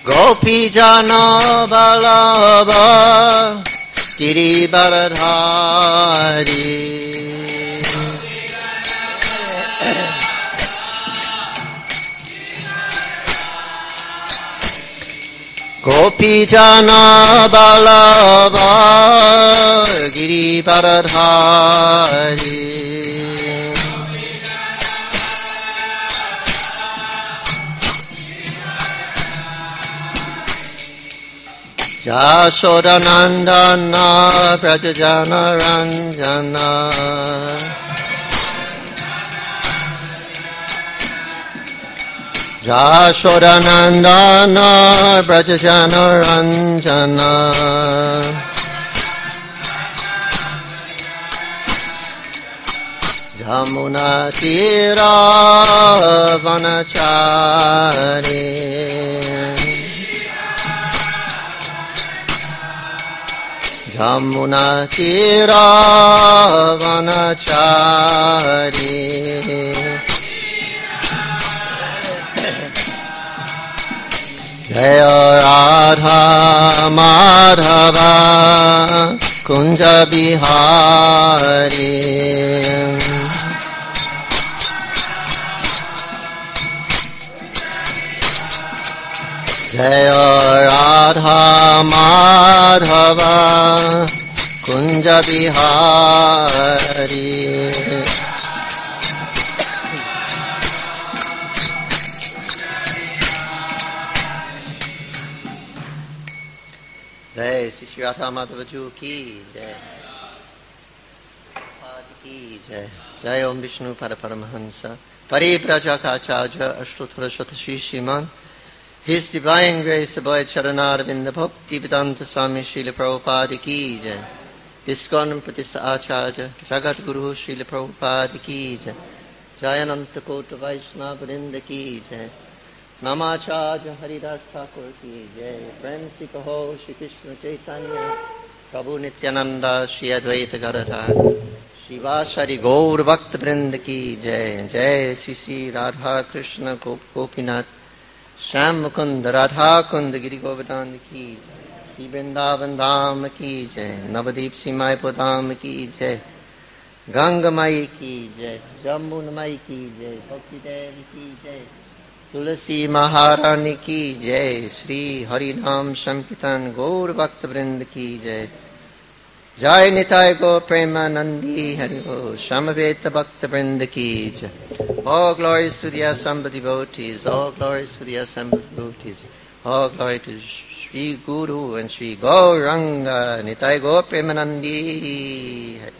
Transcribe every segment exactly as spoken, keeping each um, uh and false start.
Gopijana Vallabha Girivaradhari Gopijana Vallabha Girivaradhari Yashodanandana Prajajana Ranjana Yashodanandana Prajajana Ranjana Yamuna Tira Vanachari Yamuna Tira Vanachari Jaya Radha Madhava Kunja Bihari Jaya Radha Madhava Kunja Bihari Jai Shri Radha Madhava Ju Ki Jai Ki Jai Jai Om Vishnu Pada Paramahansa Pariprajakacharya Ashtottara Shatashi Shiman His Divine Grace Abhay Charanarvinda Bhakti Vedanta Swami Srila Prabhupada Ki Jai ISKCON Pratistha Acharya Jagat Guru Srila Prabhupada Ki Jai Jayananta Kota Vaishnava Vrinda Ki Jai Namacharya Haridas Thakur Ki Jai Prem Si Kaho Shri Krishna Chaitanya Prabhu Nityananda Shri Advaita Gadadhar Shivashari Gaur Bhakta Vrinda Ki Jai Jai Shri Shri Radha Krishna Gop Gopinath Shyam Mukund Radha Kund Giri Govardhan Ki Shri Vrindavan Dham Ki Jai Navadip Simai Podam Ki Jai Ganga Mai Ki Jai Jamuna Mai Ki Jai Bhakti Devi Ki Jai Tulasi Maharani Ki Jai Shri Harinam Sankirtan Gaur Bhakta Vrinda Ki Jai Jai Nitai Go Premanandi Hari Ho Shamaveta Bhakta Vrinda Ki Jai All glories to the assembled devotees, all glories to the assembled devotees, all glory to Shri Guru and Shri Gauranga Nitai Go Premanandi Hari.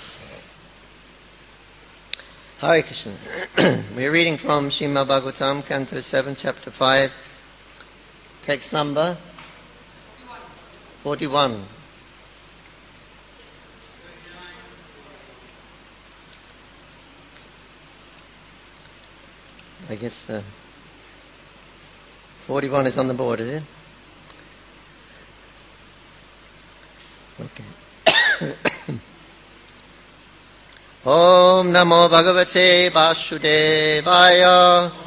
Hare Krishna. We are reading from Srimad Bhagavatam, Canto seven, Chapter five, text number forty-one. I guess uh, forty-one is on the board, is it? Okay. Om Namo Bhagavate Vasudevaya.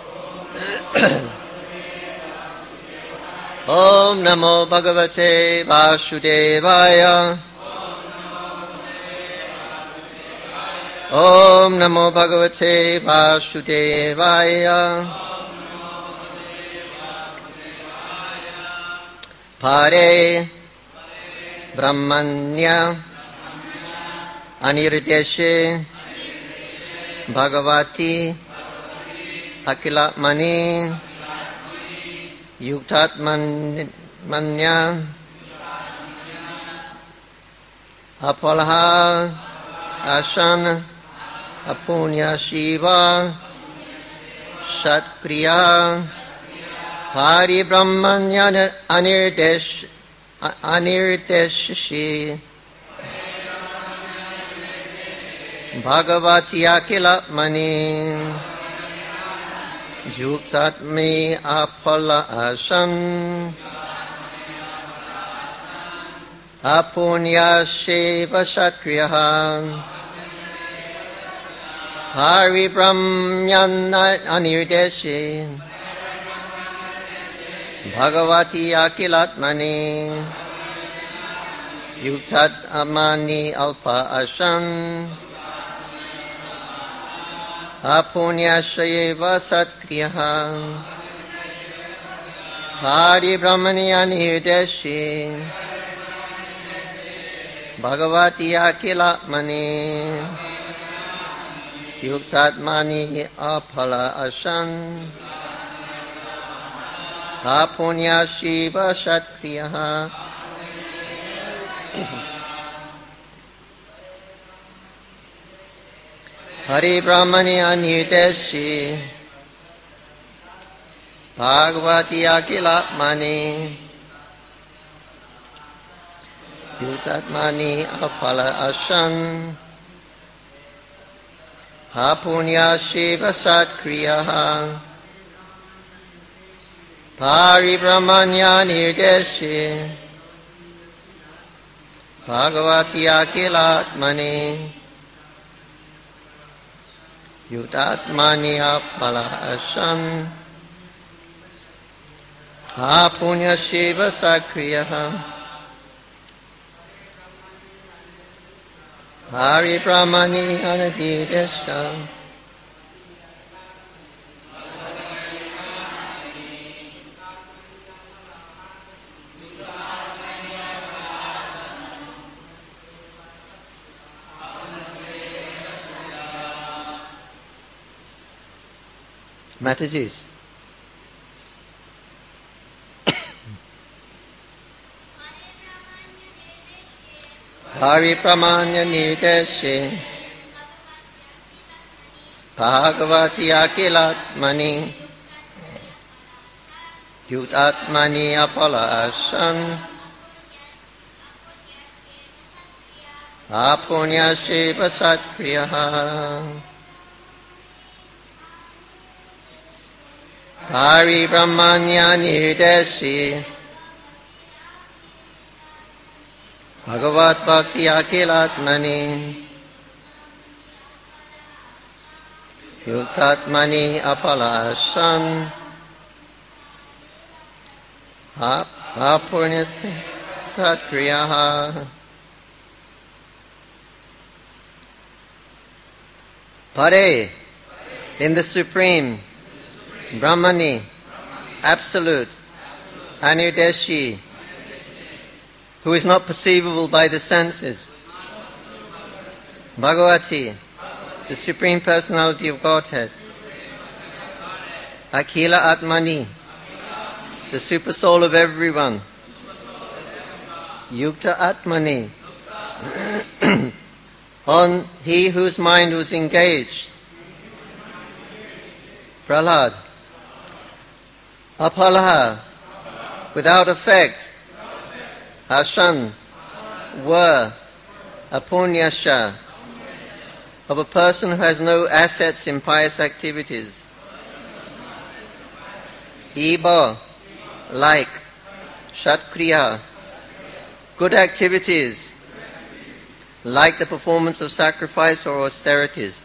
Om Namo Bhagavate Vasudevaya. Om Namo Bhagavate Vasudevaya. Pare Brahmanya Anirudeshe Bhagavati Akilatmani Yuktatmanya Apalaha Ashan Apunya Shiva Shatkriya Hari Brahmanya Anirdesh Anirdeshi Bhagavati Akilatmani Yuktatmi Apala Ashan Apunya Shiva Shatkriya Hari Brahmanya Anirdeshi Bhagavati Akilatmani Yuktat Amani Alpa Ashan Apunyashayeva Satkriyaha Hari Brahmani Anirdeshi Bhagavati Akilatmani Yuktatmani Apala Ashan Apunya Shiva Shatkriyaha Hari Brahmani Anirdeshi Bhagavati Akilatmani Yuktatmani Apala Ashan Apunya Shiva Satkriyaha Pari Brahmanya Nirdeshi Bhagavati Akilatmani Yuktatmani Apala Ashan Apunya Shiva Satkriyaha Hari Brahmani Anadidesha Mataji's. Hari Pramanya Nideshe Bhagavati Akilatmani Yuktatmani Apala Ashan Apunya Shiva Satkriyaha Hari Brahmanya Nirdeshi Bhagavat Bhakti Akilatmani Yuktatmani Apala Ashan Apunyasti Satkriyaha Pare in the Supreme Brahmani, Absolute, Anirdeshi, who is not perceivable by the senses. Bhagavati, the Supreme Personality of Godhead. Akhila Atmani, the Super Soul of everyone. Yukta Atmani, on he whose mind was engaged. Prahlad. Apalaha, without effect. Ashan, were. Apunyasha, of a person who has no assets in pious activities. Iba, like. Shatkriya, good activities, like the performance of sacrifice or austerities.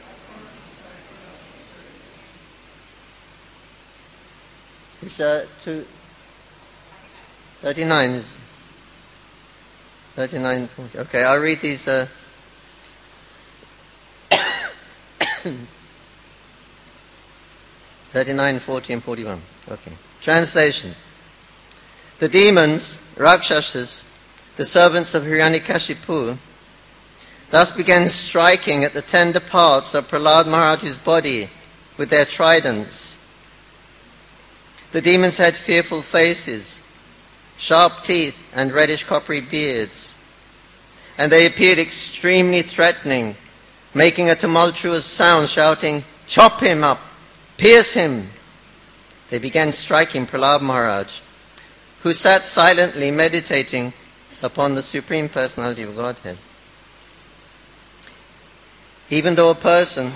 It's uh, two, thirty-nine. Is thirty-nine. Okay, I'll read these. Uh, thirty-nine, forty, and forty-one. Okay. Translation. The demons, Rakshasas, the servants of Hiranyakashipu, thus began striking at the tender parts of Prahlad Maharaj's body with their tridents. The demons had fearful faces, sharp teeth, and reddish coppery beards, and they appeared extremely threatening, making a tumultuous sound, shouting, "Chop him up! Pierce him!" They began striking Prahlad Maharaj, who sat silently meditating upon the Supreme Personality of Godhead. Even though a person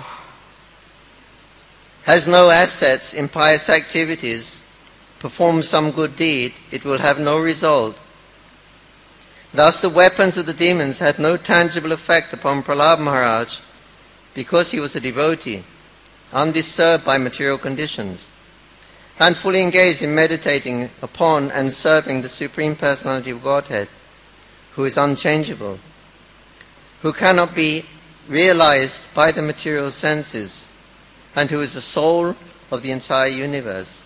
has no assets in pious activities, performs some good deed, it will have no result. Thus the weapons of the demons had no tangible effect upon Prahlad Maharaj because he was a devotee, undisturbed by material conditions. and fully engaged in meditating upon and serving the Supreme Personality of Godhead, who is unchangeable, who cannot be realized by the material senses, and who is the soul of the entire universe.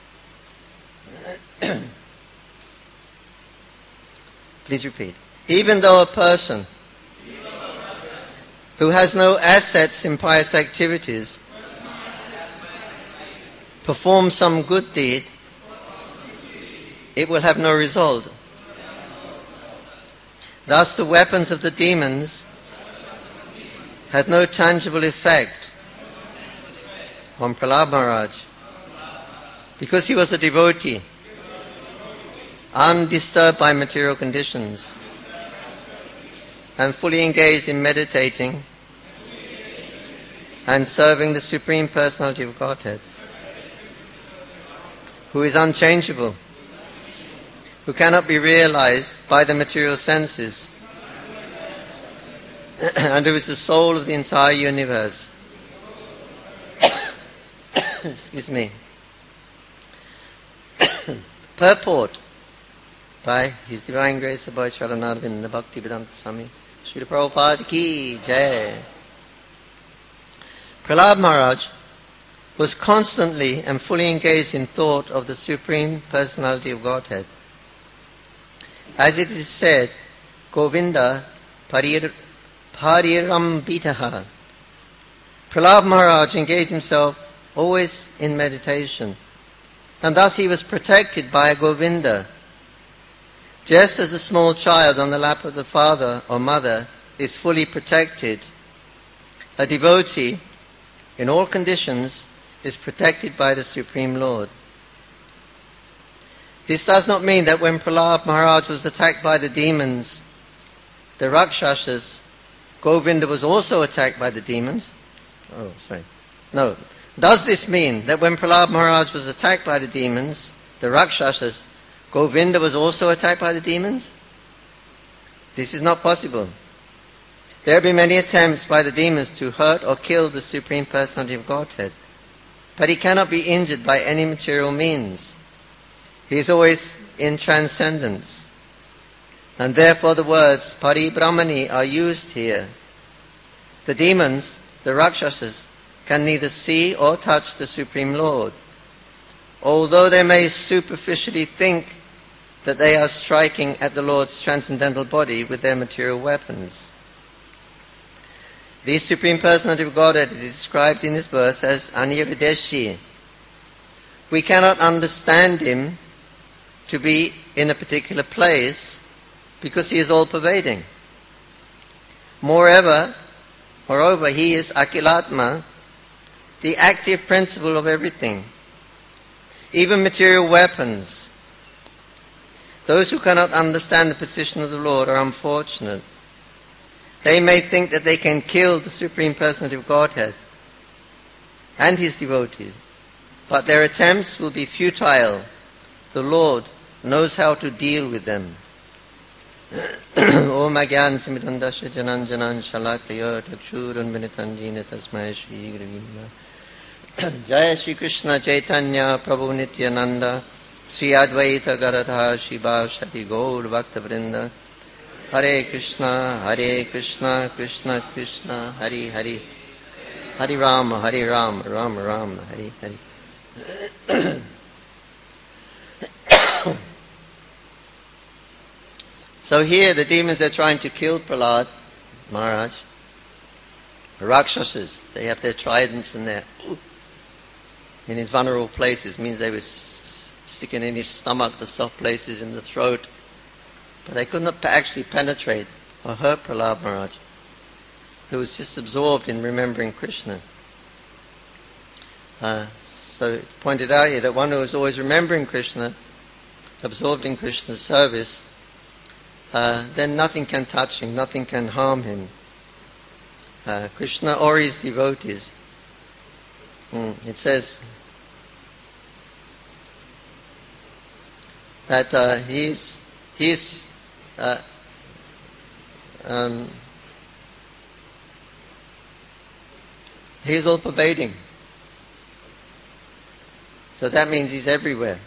Please repeat. Even though a person who has no assets in pious activities performs some good deed, it will have no result. Thus the weapons of the demons had no tangible effect on Prahlad Maharaj, because he was a devotee, undisturbed by material conditions, and fully engaged in meditating and serving the Supreme Personality of Godhead, who is unchangeable, who cannot be realized by the material senses, and who is the soul of the entire universe. Excuse me. Purport by His Divine Grace Abhay Charanarvinda Bhaktivedanta Swami Srila Prabhupada Ki Jai. Prahlad Maharaj was constantly and fully engaged in thought of the Supreme Personality of Godhead. As it is said, Govinda parir, parirambitaha. Prahlad Maharaj engaged himself always in meditation, and thus he was protected by Govinda. Just as a small child on the lap of the father or mother is fully protected, a devotee in all conditions is protected by the Supreme Lord. This does not mean that when Prahlad Maharaj was attacked by the demons, the Rakshasas, Govinda was also attacked by the demons. Oh, sorry. No. Does this mean that when Prahlad Maharaj was attacked by the demons, the Rakshasas, Govinda was also attacked by the demons? This is not possible. There have been many attempts by the demons to hurt or kill the Supreme Personality of Godhead, but he cannot be injured by any material means. He is always in transcendence, and therefore the words Paribrahmani are used here. The demons, the Rakshasas, can neither see or touch the Supreme Lord, although they may superficially think that they are striking at the Lord's transcendental body with their material weapons. The Supreme Personality of Godhead is described in this verse as Anirudeshi. We cannot understand him to be in a particular place because he is all-pervading. Moreover, moreover, he is Akilatma, the active principle of everything, even material weapons. Those who cannot understand the position of the Lord are unfortunate. They may think that they can kill the Supreme Personality of Godhead and his devotees, but their attempts will be futile. The Lord knows how to deal with them. Om Agyan Simidandasya Janan Janan Shalakaya Takshurun Vinitanjina Tasmai Shri Gravima Jaya Shri Krishna Chaitanya Prabhu Nityananda Sri Advaita Garadha Shiva Shati Gaur Bhakta Vrinda Hare Krishna Hare Krishna Krishna Krishna Hare Hare Hare Rama Hare Rama Rama Rama Hare Hare. So here the demons are trying to kill Prahlad Maharaj. Rakshasas, they have their tridents in their in his vulnerable places. It means they were sticking in his stomach, the soft places in the throat. But they could not actually penetrate or hurt Prahlad Maharaj, who was just absorbed in remembering Krishna. Uh, so it's pointed out here that one who is always remembering Krishna, absorbed in Krishna's service, uh, then nothing can touch him, nothing can harm him. Uh, Krishna or his devotees. Mm, it says that uh, he's he's uh, um, he's all pervading. So that means he's everywhere.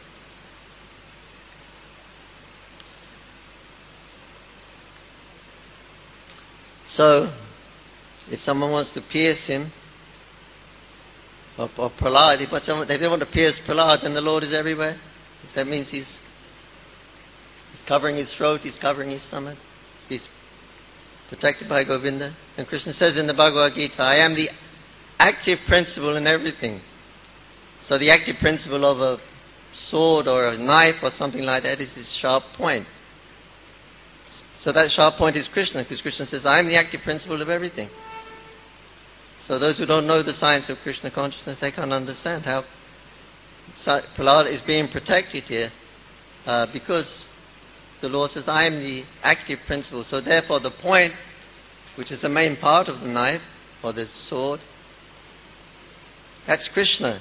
So, if someone wants to pierce him, or, or Prahlad, if, someone, if they want to pierce Prahlad, then the Lord is everywhere. That means he's, he's covering his throat, he's covering his stomach, he's protected by Govinda. And Krishna says in the Bhagavad Gita, I am the active principle in everything. So the active principle of a sword or a knife or something like that is its sharp point. So that sharp point is Krishna, because Krishna says, I am the active principle of everything. So those who don't know the science of Krishna consciousness, they can't understand how Prahlad is being protected here, uh, because the Lord says, I am the active principle. So therefore the point, which is the main part of the knife or the sword, that's Krishna.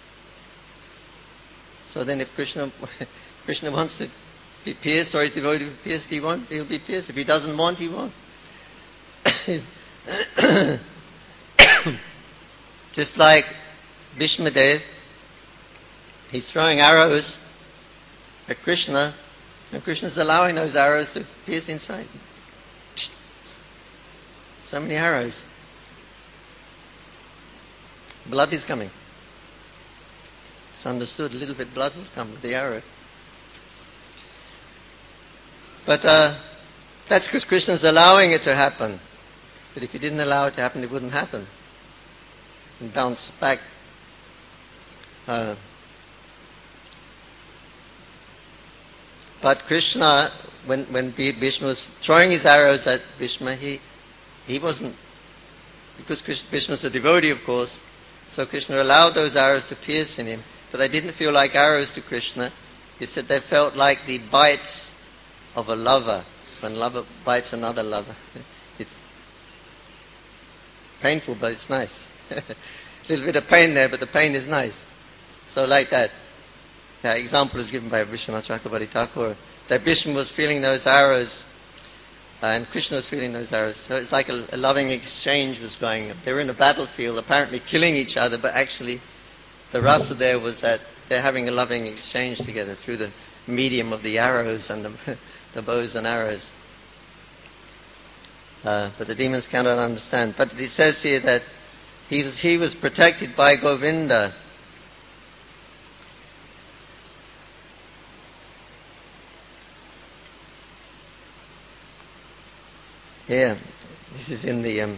So then if Krishna Krishna wants to be pierced, or is devoted to be pierced, he won't, he'll be pierced. If he doesn't want, he won't. Just like Bhishma Dev, he's throwing arrows at Krishna, and Krishna's allowing those arrows to pierce inside. So many arrows. Blood is coming. It's understood, a little bit blood will come with the arrow. But uh, that's because Krishna's allowing it to happen. But if he didn't allow it to happen, it wouldn't happen. And bounce back. Uh, but Krishna, when when Bhishma was throwing his arrows at Bhishma, he he wasn't, because Bhishma's a devotee, of course, so Krishna allowed those arrows to pierce in him. But they didn't feel like arrows to Krishna. He said they felt like the bites of a lover, when a lover bites another lover. It's painful, but it's nice. A little bit of pain there, but the pain is nice. So like that. The example is given by Vishwanath Chakravarti Thakur, that Bhishma was feeling those arrows, uh, and Krishna was feeling those arrows. So it's like a, a loving exchange was going on. They were in a battlefield, apparently killing each other, but actually the rasa there was that they're having a loving exchange together through the medium of the arrows and the the bows and arrows. Uh, but the demons cannot understand. But it says here that he was, he was protected by Govinda. Here, this is in the... Um,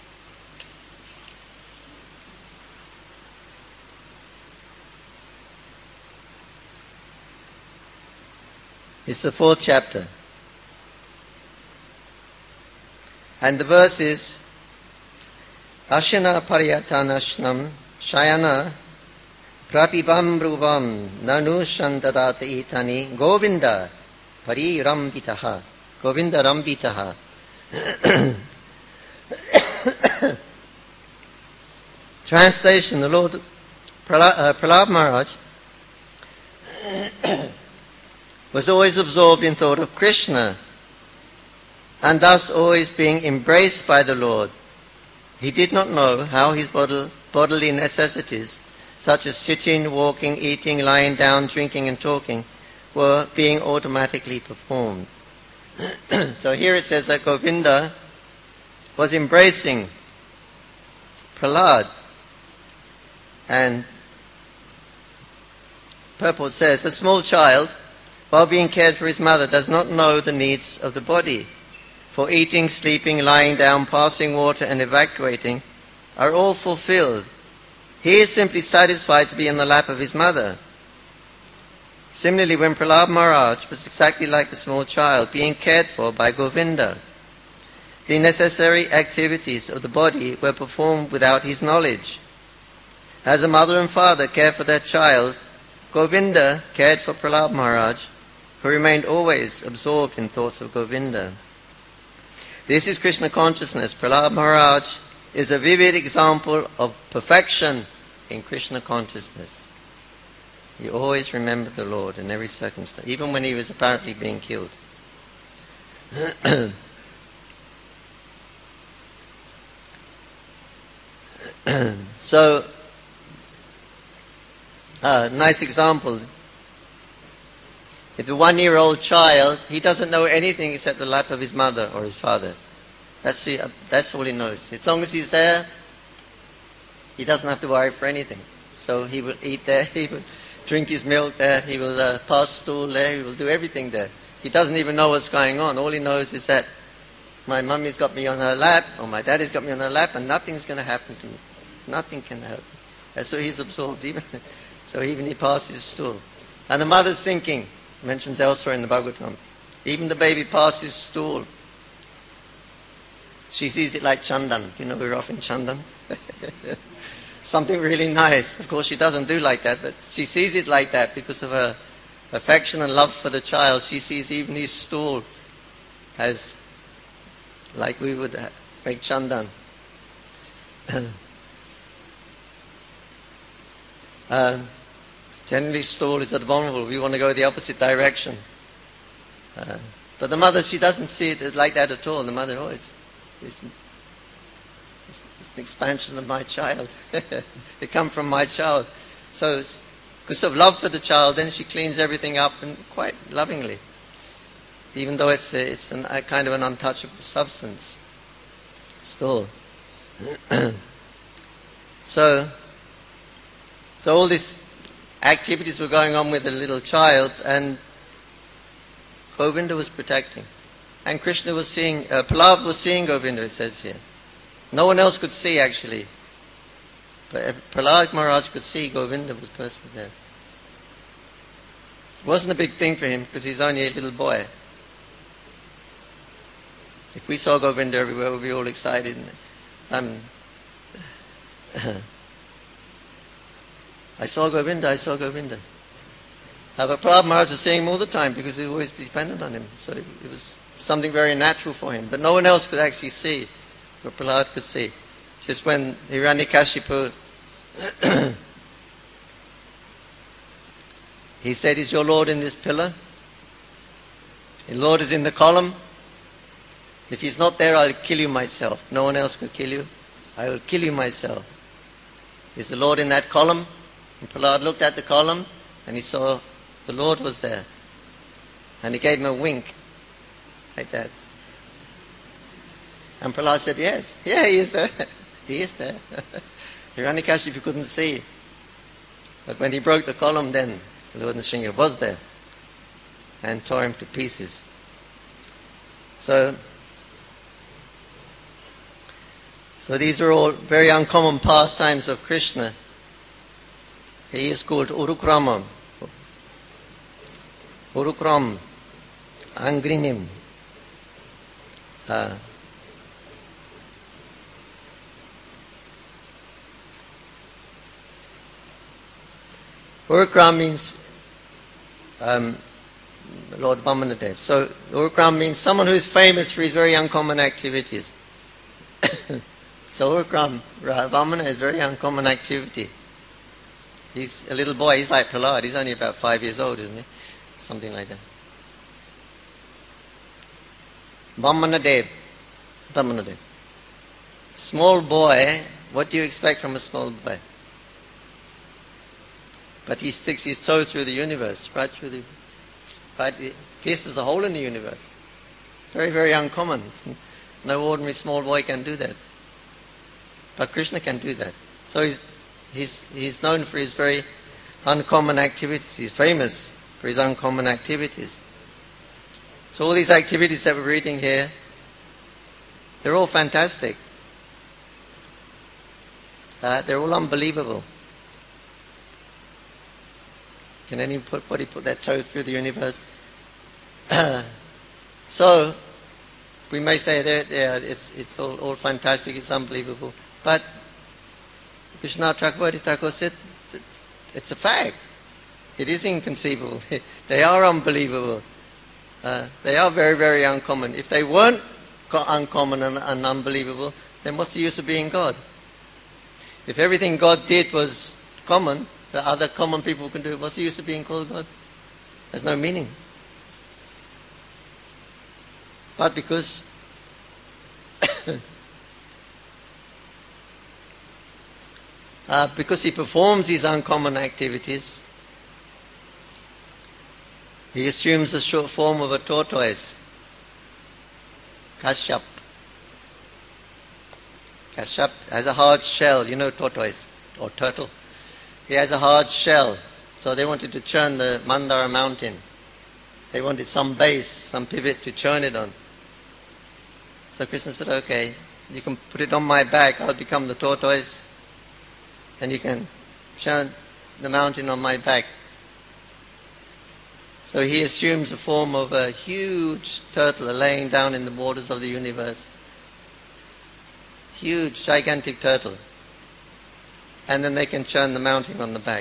It's the fourth chapter. And the verse is Ashana Paryatanashnam Shayana Prapibam Brubam Nanu Shandadata Itani Govinda Pari Rambitaha. Govinda Rambitaha. Translation: the Lord Prahlad, uh, Prahlad Maharaj was always absorbed in thought of Krishna, and thus always being embraced by the Lord. He did not know how his bodily necessities, such as sitting, walking, eating, lying down, drinking and talking, were being automatically performed. So here it says that Govinda was embracing Prahlad, and purport says, a small child, while being cared for his mother, does not know the needs of the body. For eating, sleeping, lying down, passing water and evacuating are all fulfilled. He is simply satisfied to be in the lap of his mother. Similarly, when Prahlad Maharaj was exactly like a small child, being cared for by Govinda, the necessary activities of the body were performed without his knowledge. As a mother and father care for their child, Govinda cared for Prahlad Maharaj, who remained always absorbed in thoughts of Govinda. This is Krishna consciousness. Prahlad Maharaj is a vivid example of perfection in Krishna consciousness. He always remembered the Lord in every circumstance, even when he was apparently being killed. So, Uh, nice example. If a one-year-old child, he doesn't know anything except the lap of his mother or his father. That's, the, that's all he knows. As long as he's there, he doesn't have to worry for anything. So he will eat there, he will drink his milk there, he will uh, pass stool there, he will do everything there. He doesn't even know what's going on. All he knows is that my mummy's got me on her lap, or my daddy's got me on her lap, and nothing's going to happen to me. Nothing can happen. And so he's absorbed. Even so even he passes his stool. And the mother's thinking, mentions elsewhere in the Bhagavatam, even the baby passes stool. She sees it like chandan. You know, we're off in chandan. Something really nice. Of course, she doesn't do like that, but she sees it like that because of her affection and love for the child. She sees even his stool as like we would make chandan. uh, generally, stool is abominable. We want to go the opposite direction. Uh, but the mother, she doesn't see it like that at all. The mother, oh, it's, it's, it's, it's an expansion of my child. It comes from my child. So, because of love for the child, then she cleans everything up and quite lovingly, even though it's a, it's an, a kind of an untouchable substance. Stool. so, so all these activities were going on with the little child, and Govinda was protecting. And Krishna was seeing, uh, Prahlad was seeing Govinda, it says here. No one else could see, actually. But Prahlad Maharaj could see Govinda was personally there. It wasn't a big thing for him because he's only a little boy. If we saw Govinda everywhere, we'd be all excited. Um, I saw Govinda, I saw Govinda. Uh, but Prahlad Maharaj was seeing him all the time because he always depended on him. So it, it was something very natural for him. But no one else could actually see, but Prahlad could see. Just when Hiranyakashipu, he said, is your Lord in this pillar? Your Lord is in the column. If he's not there, I'll kill you myself. No one else could kill you. I will kill you myself. Is the Lord in that column? And Prahlad looked at the column and he saw the Lord was there. And he gave him a wink, like that. And Prahlad said, yes, yeah, he is there. He is there. Hiranyakashipu couldn't see. But when he broke the column, then the Lord Nrsimha was there and tore him to pieces. So, so these are all very uncommon pastimes of Krishna. He is called Urukrama, Urukram, Angrinim. Uh, Urukram means um, Lord Vamanadev. So Urukram means someone who is famous for his very uncommon activities. So Urukram, Vamana is very uncommon activity. He's a little boy, he's like Prahlad, he's only about five years old, isn't he? Something like that. Vamanadev. Vamanadev. Small boy, what do you expect from a small boy? But he sticks his toe through the universe, right through the, right, he pierces a hole in the universe. Very, very uncommon. No ordinary small boy can do that. But Krishna can do that. So he's, he's, he's known for his very uncommon activities. He's famous for his uncommon activities. So all these activities that we're reading here, they're all fantastic. Uh, they're all unbelievable. Can anybody put their toe through the universe? So, we may say that yeah, it's, it's all, all fantastic, it's unbelievable. But Vishwanath Chakravarti Thakur said it's a fact. It is inconceivable. They are unbelievable. Uh, they are very, very uncommon. If they weren't co- uncommon and, and unbelievable, then what's the use of being God? If everything God did was common, that other common people can do, what's the use of being called God? There's no meaning. But because uh, because he performs these uncommon activities, he assumes the short form of a tortoise. Kashyap. Kashyap has a hard shell, you know tortoise, or turtle. He has a hard shell. So they wanted to churn the Mandara mountain. They wanted some base, some pivot to churn it on. So Krishna said, okay, you can put it on my back, I'll become the tortoise, and you can churn the mountain on my back. So he assumes the form of a huge turtle laying down in the waters of the universe. Huge, gigantic turtle. And then they can churn the mountain on the back.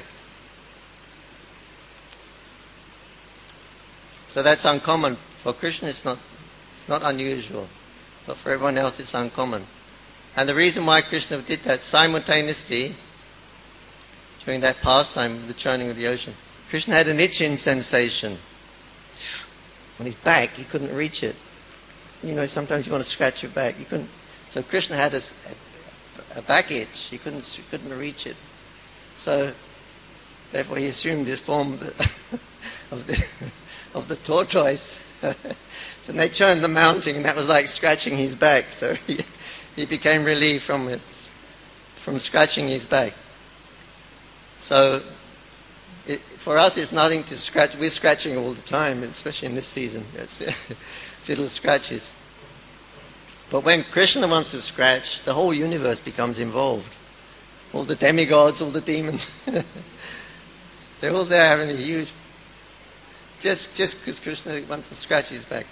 So that's uncommon. For Krishna it's not, it's not unusual. But for everyone else it's uncommon. And the reason why Krishna did that simultaneously, during that pastime, the churning of the ocean, Krishna had an itching sensation. On his back, he couldn't reach it. You know, sometimes you want to scratch your back. You couldn't. So Krishna had a, a back itch. He couldn't, he couldn't reach it. So, therefore, he assumed this form of the, of the, of the tortoise. So they churned the mountain, and that was like scratching his back. So he, he became relieved from it, from scratching his back. So it, for us, it's nothing to scratch. We're scratching all the time, especially in this season. It's little scratches. But when Krishna wants to scratch, the whole universe becomes involved. All the demigods, all the demons, they're all there having a huge. Just just because Krishna wants to scratch his back.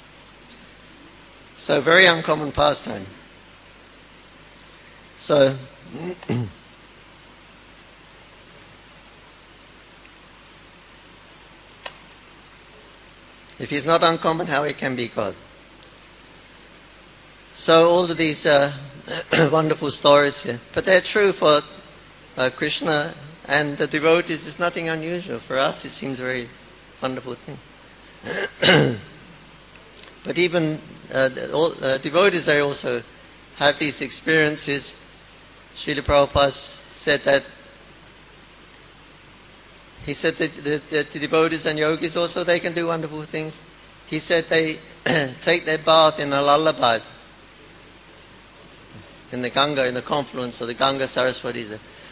So very uncommon pastime. So if he's not uncommon, how he can be God? So all of these uh, wonderful stories here, but they're true for uh, Krishna and the devotees. It's nothing unusual. For us, it seems a very wonderful thing. But even uh, all, uh, devotees, they also have these experiences. Srila Prabhupada said that. He said that the, the, the devotees and yogis also, they can do wonderful things. He said they take their bath in Allahabad, in the Ganga, in the confluence of the Ganga Saraswati.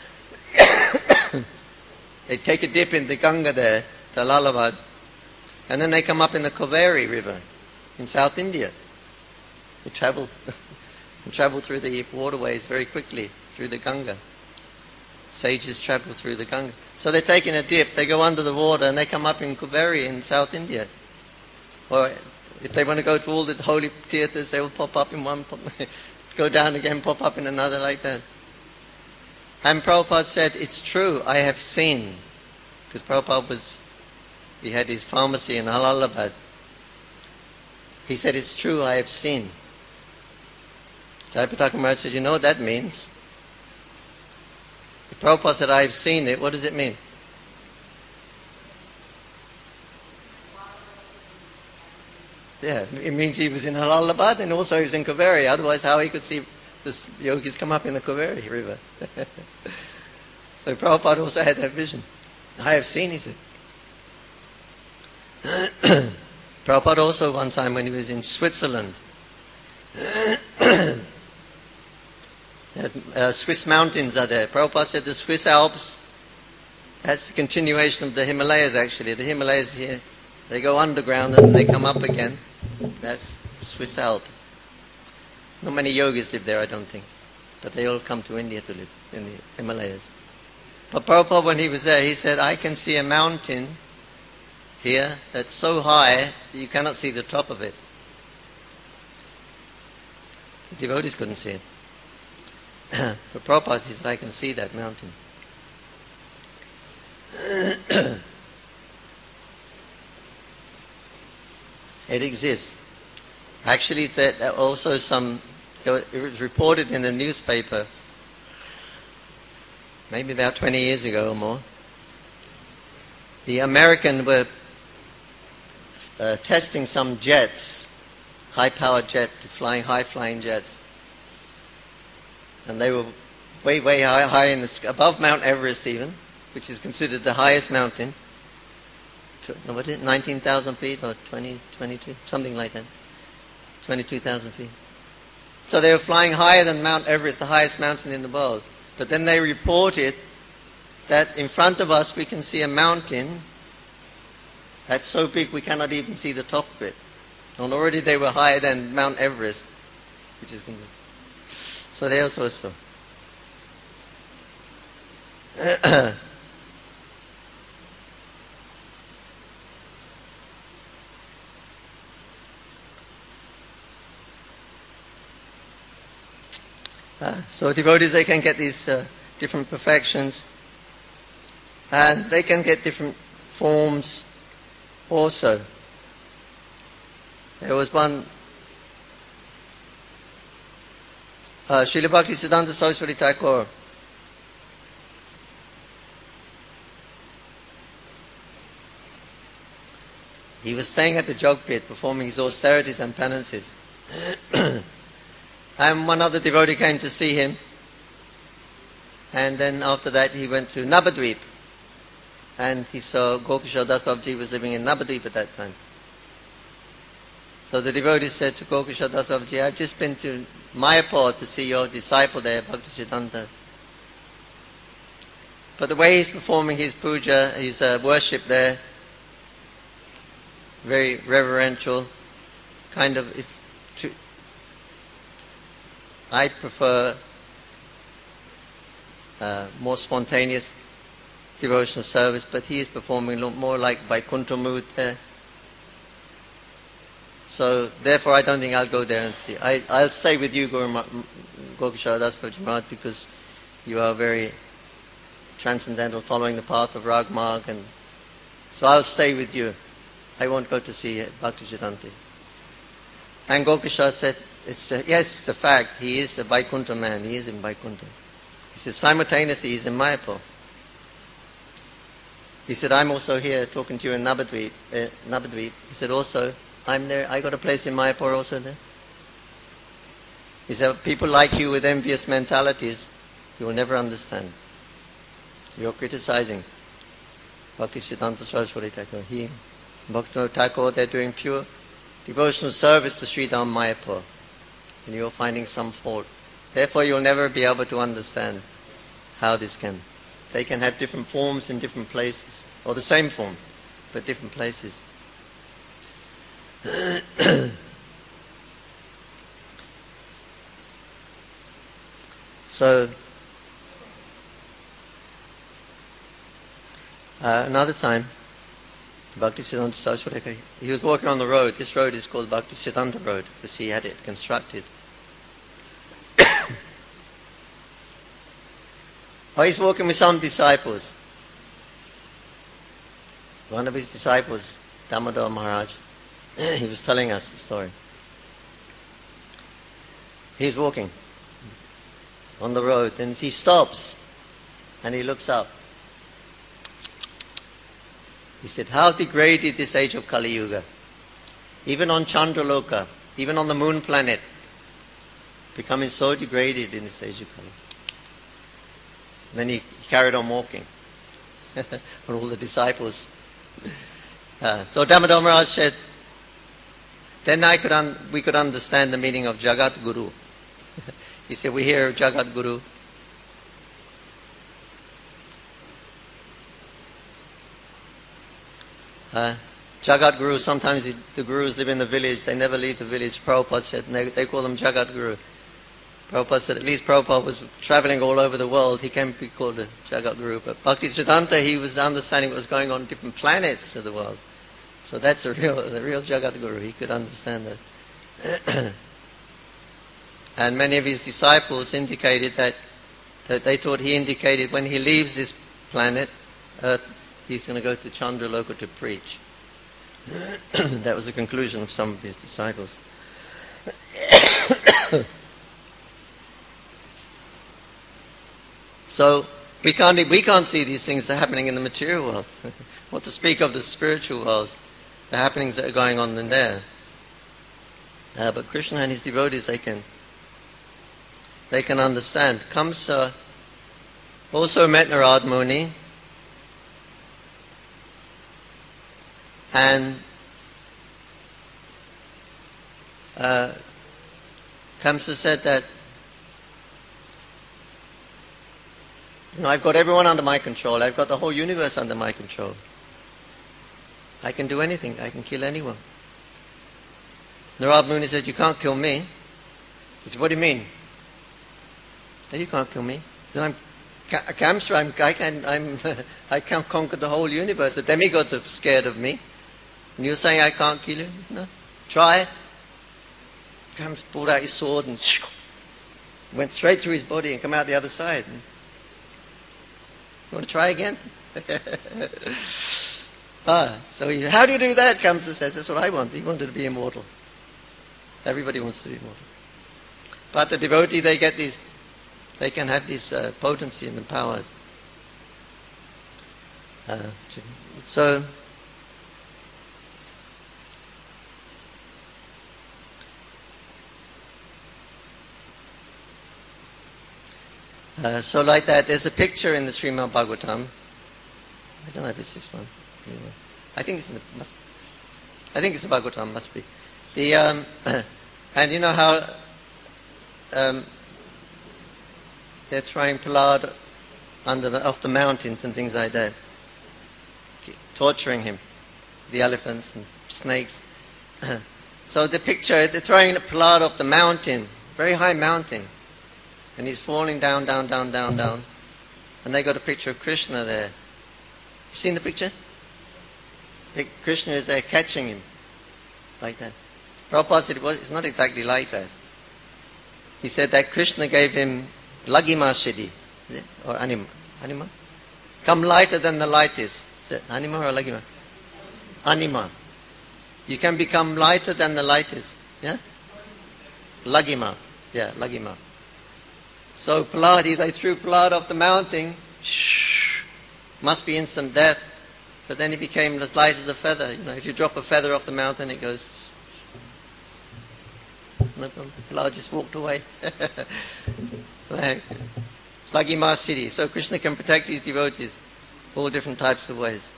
They take a dip in the Ganga there, the Allahabad, and then they come up in the Kaveri River in South India. They travel, they travel through the waterways very quickly, through the Ganga. Sages travel through the Ganga. So they're taking a dip, they go under the water, and they come up in Kaveri in South India. Or if they want to go to all the holy tirthas, they will pop up in one, pop, go down again, pop up in another, like that. And Prabhupada said, it's true, I have seen. Because Prabhupada was, he had his pharmacy in Allahabad. He said, it's true, I have seen. Jayapataka Maharaj said, you know what that means? If Prabhupada said, I have seen it, what does it mean? Yeah, it means he was in Allahabad and also he was in Kaveri. Otherwise, how he could see the yogis come up in the Kaveri River? So Prabhupada also had that vision. I have seen, he said. Prabhupada also one time when he was in Switzerland, uh, Swiss mountains are there. Prabhupada said the Swiss Alps, that's the continuation of the Himalayas actually. The Himalayas here, they go underground and they come up again. That's the Swiss Alp. Not many yogis live there, I don't think. But they all come to India to live in the Himalayas. But Prabhupada, when he was there, he said, I can see a mountain here that's so high that you cannot see the top of it. The devotees couldn't see it. But Prabhupada, he said, I can see that mountain. It exists. Actually, that also some, it was reported in the newspaper maybe about twenty years ago or more. The American were uh, testing some jets, high-powered jet, flying high-flying jets, and they were way, way high, high in the sky, above Mount Everest even, which is considered the highest mountain. No, what is it, nineteen thousand feet or twenty, twenty-two, something like that. twenty-two thousand feet. So they were flying higher than Mount Everest, the highest mountain in the world. But then they reported that in front of us we can see a mountain that's so big we cannot even see the top of it. And already they were higher than Mount Everest, which is so they also saw. Uh, so devotees, they can get these uh, different perfections, and they can get different forms also. There was one, uh, Srila Bhaktisiddhanta Saraswati Thakur. He was staying at the jog pit performing his austerities and penances. And one other devotee came to see him. And then after that he went to Navadvip. And he saw Gokishore Das Babaji was living in Navadvip at that time. So the devotee said to Gokishore Das Babaji, I've just been to Mayapur to see your disciple there, Bhaktisiddhanta. But the way he's performing his puja, his uh, worship there, very reverential, kind of, it's too, I prefer uh, more spontaneous devotional service, but he is performing more like Vaikuntha mood there. So therefore I don't think I'll go there and see. I, I'll stay with you, Guru Gokishore Das Babaji Maharaj, because you are very transcendental, following the path of Rag Marg, and so I'll stay with you. I won't go to see Bhaktisiddhanta. And Gokishore said, it's a, yes, it's a fact. He is a Vaikuntha man. He is in Vaikuntha. He said, simultaneously, he's in Mayapur. He said, I'm also here talking to you in Navadvip. Uh, Navadvip. He said, also, I'm there. I got a place in Mayapur also there. He said, people like you with envious mentalities, you will never understand. You're criticizing Bhaktisiddhanta Saraswati Thakur. He, Bhaktivinoda Thakur, they're doing pure devotional service to Sri Dham Mayapur. And you're finding some fault. Therefore, you'll never be able to understand how this can. They can have different forms in different places, or the same form, but different places. So, uh, another time, Bhaktisiddhanta Saraswati, he was walking on the road. This road is called Bhaktisiddhanta Road because he had it constructed. Oh, he's walking with some disciples. One of his disciples, Damodar Maharaj, he was telling us the story. He's walking on the road, and he stops and he looks up. He said, how degraded this age of Kali Yuga. Even on Chandraloka, even on the moon planet, becoming so degraded in this age of Kali. Then he carried on walking. And all the disciples. Uh, so Damodar Maharaj said, then I could un- we could understand the meaning of Jagat Guru. He said, we hear Jagat Guru. Uh, Jagat Guru, sometimes he, the gurus live in the village, they never leave the village. Prabhupada said, and they, they call them Jagat Guru. Prabhupada said, at least Prabhupada was traveling all over the world, he can be called a Jagat Guru. But Bhaktisiddhanta, he was understanding what was going on in different planets of the world. So that's a real, the real Jagat Guru, he could understand that. And many of his disciples indicated that, that they thought he indicated when he leaves this planet, Earth, he's going to go to Chandraloka to preach. That was the conclusion of some of his disciples. So we can't we can't see these things that are happening in the material world. What to speak of the spiritual world, the happenings that are going on in there. Uh, but Krishna and his devotees, they can they can understand. Kamsa also met Narad Muni, and uh, Kamsa said that, you know, I've got everyone under my control. I've got the whole universe under my control. I can do anything. I can kill anyone. Narad Muni said, you can't kill me. He said, what do you mean? Said, you can't kill me. He said, I'm Kamsa, I'm, I, can, I'm, I can't conquer the whole universe. The demigods are scared of me. And you're saying I can't kill you? He said, no. Try. Kamsa pulled out his sword and went straight through his body and come out the other side. And, you want to try again? ah, so he, how do you do that? Kamsa says, that's what I want. He wanted to be immortal. Everybody wants to be immortal. But the devotee, they get these, they can have this uh, potency and the power. Uh, so, uh, so like that, there's a picture in the Srimad Bhagavatam. I don't know if it's this one. I think it's in the, must. I think it's the Bhagavatam. Must be the um, and you know how um, they're throwing Prahlad under the off the mountains and things like that, torturing him, the elephants and snakes. So the picture, they're throwing Prahlad off the mountain, very high mountain, and he's falling down, down, down, down, down, and they got a picture of Krishna there. You seen the picture? Krishna is there catching him, like that. Prabhupada said it was, it's not exactly like that. He said that Krishna gave him Lagima Siddhi, is it? Or Anima. Anima? Come lighter than the light is. Is it Anima or Lagima? Anima. You can become lighter than the light is. Yeah? Lagima. Yeah, Lagima. So Prahlad, they threw Prahlad off the mountain. Shh. Must be instant death. But then he became as light as a feather. You know, if you drop a feather off the mountain, it goes. No problem. Prahlad just walked away. Like Lagima Siddhi. So Krishna can protect his devotees all different types of ways.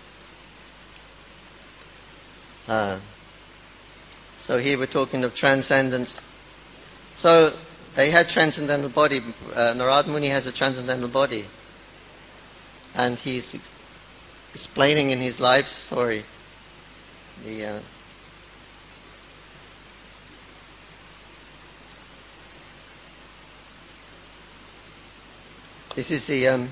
Uh, so here we're talking of transcendence. So they had transcendental body. Uh, Narad Muni has a transcendental body. And he's ex- explaining in his life story the uh, this is the um,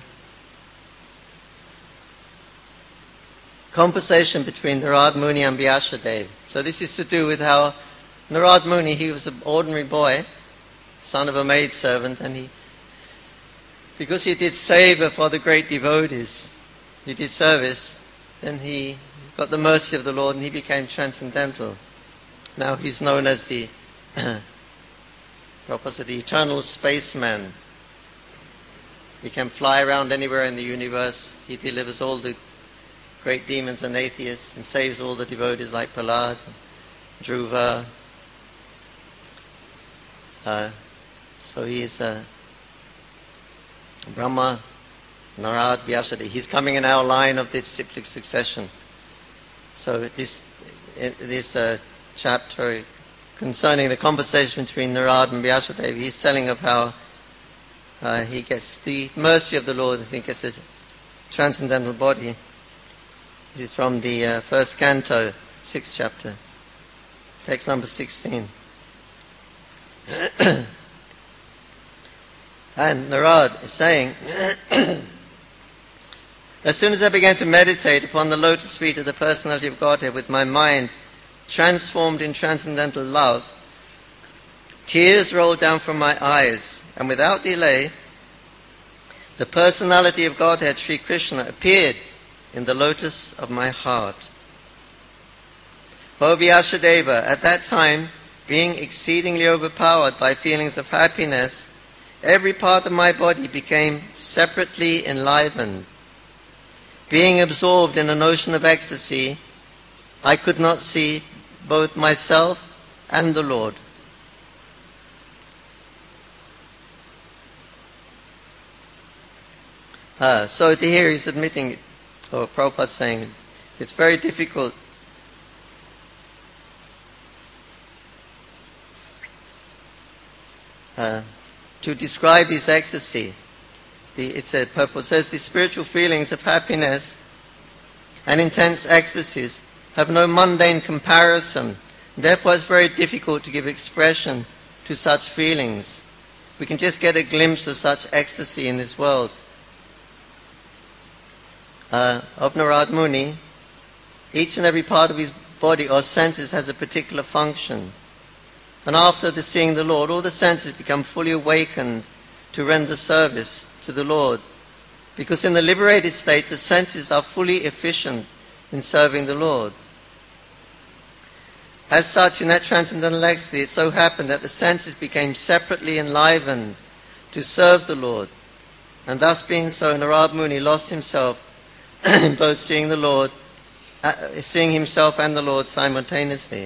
conversation between Narad Muni and Vyasadeva. So this is to do with how Narad Muni, he was an ordinary boy, son of a maidservant, and he, because he did seva for the great devotees, he did service, then he got the mercy of the Lord and he became transcendental. Now he's known as the Prabhupada said, the eternal spaceman. He can fly around anywhere in the universe. He delivers all the great demons and atheists and saves all the devotees like Prahlad, Dhruva. Uh, so he is uh, Brahma, Narad, Vyasadeva. He's coming in our line of the disciplic succession. So this this uh, chapter concerning the conversation between Narad and Vyasadeva, he's telling of how uh, he gets the mercy of the Lord. I think it's a transcendental body. This is from the uh, first canto, sixth chapter, text number sixteen. And Narad is saying, as soon as I began to meditate upon the lotus feet of the personality of Godhead with my mind transformed in transcendental love, tears rolled down from my eyes, and without delay, the personality of Godhead, Sri Krishna, appeared in the lotus of my heart. O Vyasadeva, at that time, being exceedingly overpowered by feelings of happiness, every part of my body became separately enlivened. Being absorbed in an ocean of ecstasy, I could not see both myself and the Lord. Uh, so here he's admitting it, or Prabhupada saying it's very difficult uh, to describe this ecstasy. The, it's a purpose. Says the spiritual feelings of happiness and intense ecstasies have no mundane comparison. Therefore, it's very difficult to give expression to such feelings. We can just get a glimpse of such ecstasy in this world. Uh, of Narad Muni, each and every part of his body or senses has a particular function. And after the seeing the Lord, all the senses become fully awakened to render service to the Lord. Because in the liberated states, the senses are fully efficient in serving the Lord. As such, in that transcendental ecstasy, it so happened that the senses became separately enlivened to serve the Lord. And thus being so, Narad Muni lost himself in both seeing the Lord, uh, seeing himself and the Lord simultaneously.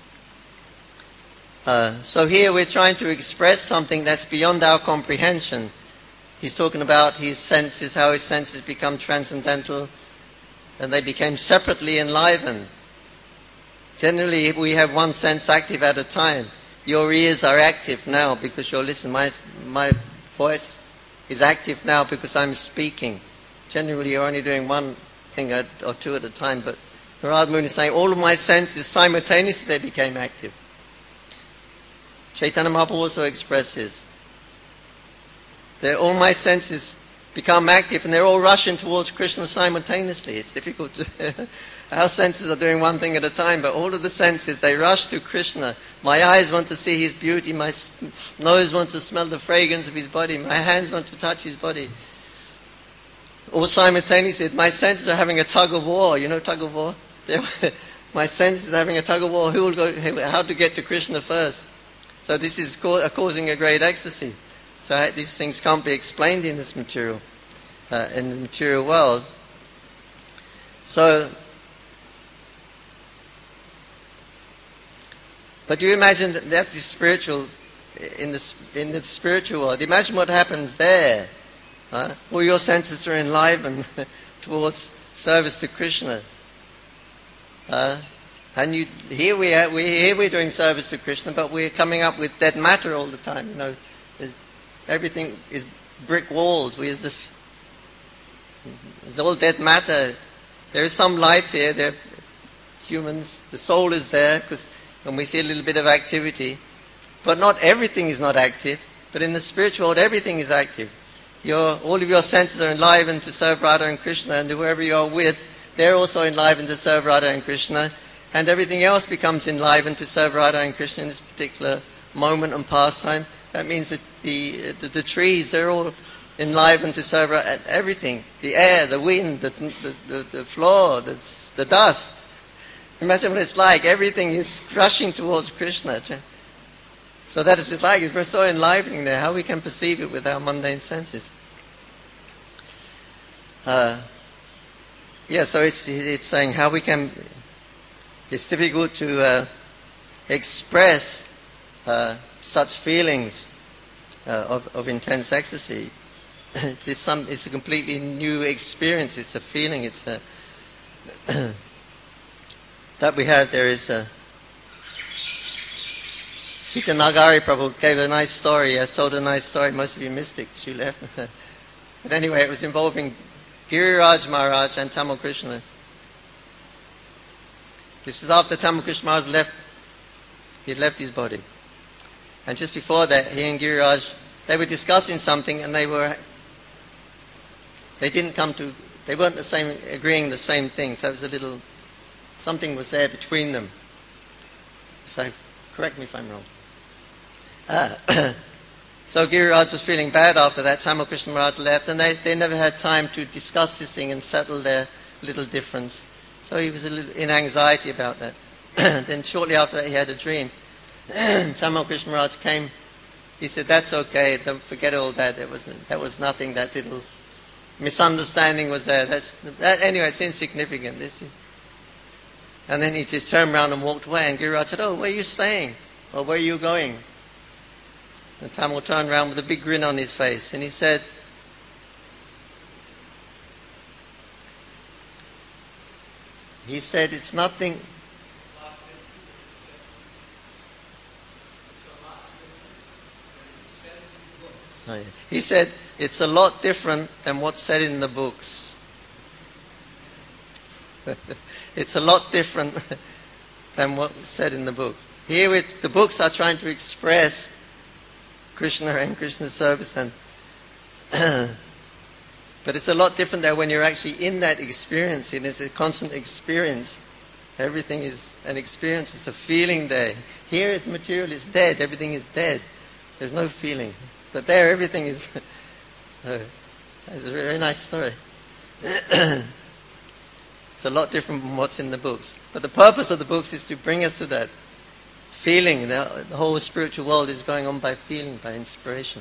Uh, so here we're trying to express something that's beyond our comprehension. He's talking about his senses, how his senses become transcendental, and they became separately enlivened. Generally, we have one sense active at a time. Your ears are active now because you're listening. My, my voice is active now because I'm speaking. Generally, you're only doing one thing at, or two at a time. But Narad Muni is saying, all of my senses simultaneously they became active. Chaitanya Mahaprabhu also expresses that all my senses become active and they're all rushing towards Krishna simultaneously. It's difficult to... Our senses are doing one thing at a time, but all of the senses, they rush to Krishna. My eyes want to see his beauty, my nose wants to smell the fragrance of his body, my hands want to touch his body. All simultaneously, my senses are having a tug of war. You know tug of war? My senses are having a tug of war. Who will go? How to get to Krishna first? So this is causing a great ecstasy. So these things can't be explained in this material, uh, in the material world. So, but you imagine that that's the spiritual, in the in the spiritual world. Imagine what happens there. Huh? All your senses are enlivened towards service to Krishna. Uh, and you, here we are, we here we're doing service to Krishna, but we're coming up with dead matter all the time. You know, everything is brick walls. We as if it's all dead matter. There is some life here. There, humans. The soul is there because when we see a little bit of activity, but not everything is not active. But in the spiritual world, everything is active. Your, all of your senses are enlivened to serve Radha and Krishna, and whoever you are with, they're also enlivened to serve Radha and Krishna, and everything else becomes enlivened to serve Radha and Krishna in this particular moment and pastime. That means that the the, the trees, they're all enlivened to serve Radha, everything, the air, the wind, the the, the, the floor, the, the dust. Imagine what it's like. Everything is rushing towards Krishna. So that is like, we're so enlivening there, how we can perceive it with our mundane senses. Uh, yeah, so it's it's saying how we can, it's difficult to uh, express uh, such feelings uh, of, of intense ecstasy. It's, some, it's a completely new experience, it's a feeling, it's a, that we have, there is a, Peter Nagari Prabhu gave a nice story. He has told a nice story. Most of you missed it. She left. But anyway, it was involving Giriraj Maharaj and Tamal Krishna. This was after Tamal Krishna Maharaj left. He had left his body. And just before that, he and Giriraj, they were discussing something, and they were, they didn't come to, they weren't the same, agreeing the same thing. So it was a little, something was there between them. So correct me if I'm wrong. Uh, so Giriraj was feeling bad after that. Tamal Krishna Maharaj left, and they, they never had time to discuss this thing and settle their little difference. So he was a little in anxiety about that. Then shortly after that, he had a dream. Tamal Krishna Maharaj came. He said, "That's okay. Don't forget all that. That was that was nothing. That little misunderstanding was there. That's that, anyway. It's insignificant." This. And then he just turned around and walked away. And Giriraj said, "Oh, where are you staying? Or where are you going?" And Tamal turned around with a big grin on his face. And he said, He said it's nothing. Oh, yeah. He said it's a lot different than what's said in the books. It's a lot different than what's said in the books. Here, with the books are trying to express Krishna and Krishna service, and but it's a lot different there when you're actually in that experience. And it's a constant experience. Everything is an experience. It's a feeling there. Here, the material is dead. Everything is dead. There's no feeling. But there, everything is. So, it's a very nice story. It's a lot different from what's in the books. But the purpose of the books is to bring us to that feeling. The, the whole spiritual world is going on by feeling, by inspiration.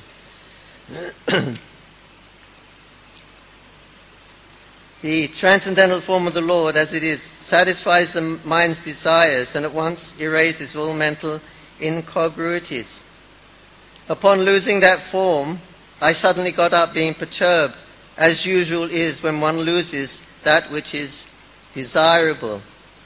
The transcendental form of the Lord, as it is, satisfies the mind's desires and at once erases all mental incongruities. Upon losing that form, I suddenly got up being perturbed, as usual is when one loses that which is desirable.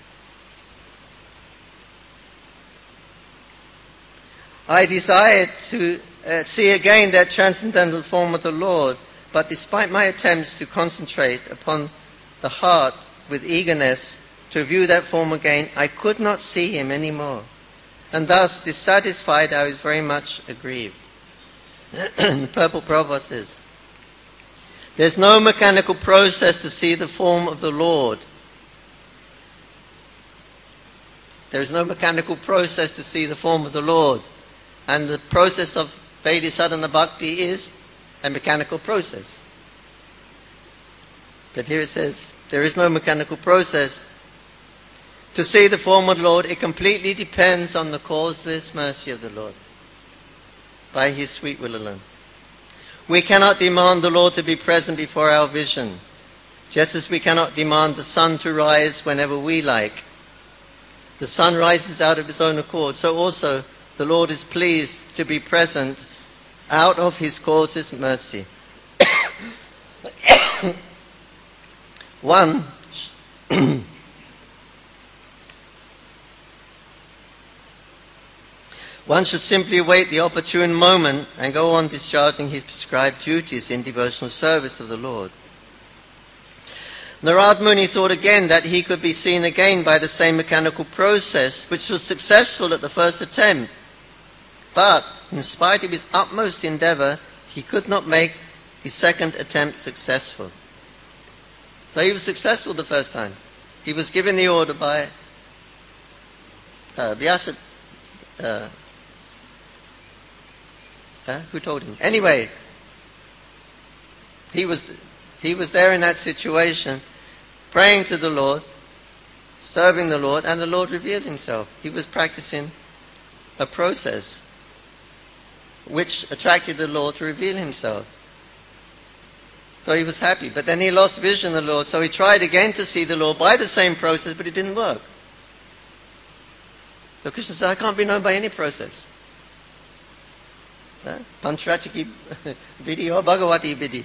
I desired to uh, see again that transcendental form of the Lord, but despite my attempts to concentrate upon the heart with eagerness to view that form again, I could not see him any more. And thus, dissatisfied, I was very much aggrieved. The Purple Prabhupada says, there's no mechanical process to see the form of the Lord. There is no mechanical process to see the form of the Lord. And the process of Vaidhi Sadhana Bhakti is a mechanical process. But here it says, there is no mechanical process. To see the form of the Lord, it completely depends on the causeless mercy of the Lord, by his sweet will alone. We cannot demand the Lord to be present before our vision, just as we cannot demand the sun to rise whenever we like. The sun rises out of its own accord, so also the Lord is pleased to be present out of his causeless mercy. One One should simply await the opportune moment and go on discharging his prescribed duties in devotional service of the Lord. Narad Muni thought again that he could be seen again by the same mechanical process, which was successful at the first attempt. But, in spite of his utmost endeavor, he could not make the second attempt successful. So he was successful the first time. He was given the order by uh, Vyasa. Uh, uh, who told him? Anyway, he was he was there in that situation, praying to the Lord, serving the Lord, and the Lord revealed himself. He was practicing a process which attracted the Lord to reveal himself. So he was happy. But then he lost vision of the Lord, so he tried again to see the Lord by the same process, but it didn't work. So Krishna said, I can't be known by any process. Panchrachiki Vidhi or Bhagavati Vidhi.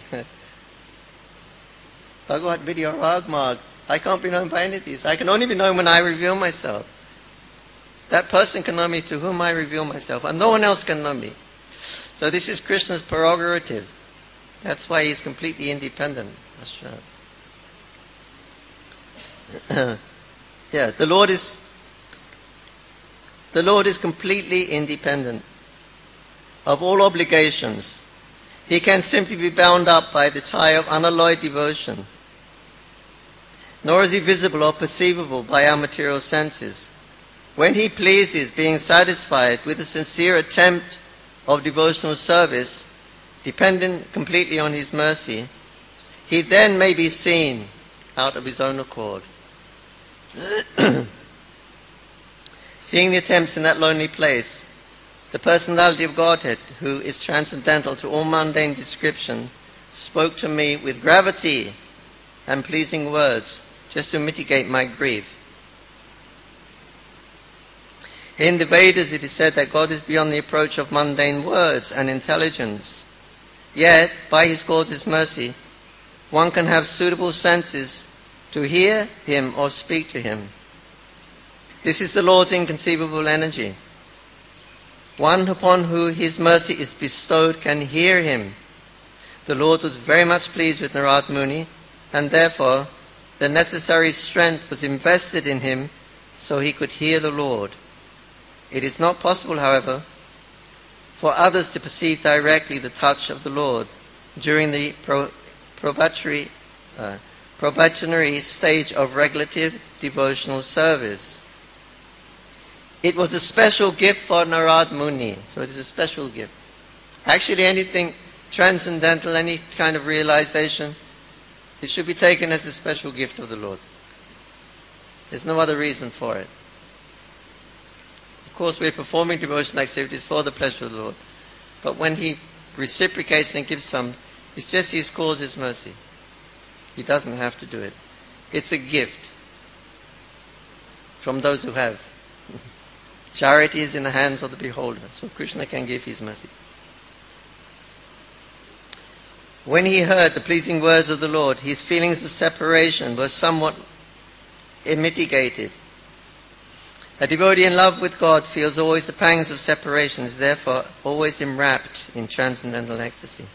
Bhagavat Vidhi or Ragmarg. I can't be known by any of these. I can only be known when I reveal myself. That person can know me to whom I reveal myself, and no one else can know me. So this is Krishna's prerogative. That's why he's completely independent. That's right. Yeah, the Lord is the Lord is completely independent of all obligations. He can simply be bound up by the tie of unalloyed devotion. Nor is he visible or perceivable by our material senses. When he pleases, being satisfied with a sincere attempt of devotional service, dependent completely on his mercy, he then may be seen out of his own accord. Seeing the attempts in that lonely place, the personality of Godhead, who is transcendental to all mundane description, spoke to me with gravity and pleasing words, just to mitigate my grief. In the Vedas it is said that God is beyond the approach of mundane words and intelligence. Yet, by his causeless mercy, one can have suitable senses to hear him or speak to him. This is the Lord's inconceivable energy. One upon whom his mercy is bestowed can hear him. The Lord was very much pleased with Narad Muni, and therefore the necessary strength was invested in him so he could hear the Lord. It is not possible, however, for others to perceive directly the touch of the Lord during the pro- probationary, uh, probationary stage of regulative devotional service. It was a special gift for Narad Muni, so it is a special gift. Actually, anything transcendental, any kind of realization, it should be taken as a special gift of the Lord. There's no other reason for it. Of course, we're performing devotional activities for the pleasure of the Lord. But when he reciprocates and gives some, it's just his cause, his mercy. He doesn't have to do it. It's a gift from those who have. Charity is in the hands of the beholder, so Krishna can give his mercy. When he heard the pleasing words of the Lord, his feelings of separation were somewhat mitigated. A devotee in love with God feels always the pangs of separation, is therefore always enwrapped in transcendental ecstasy.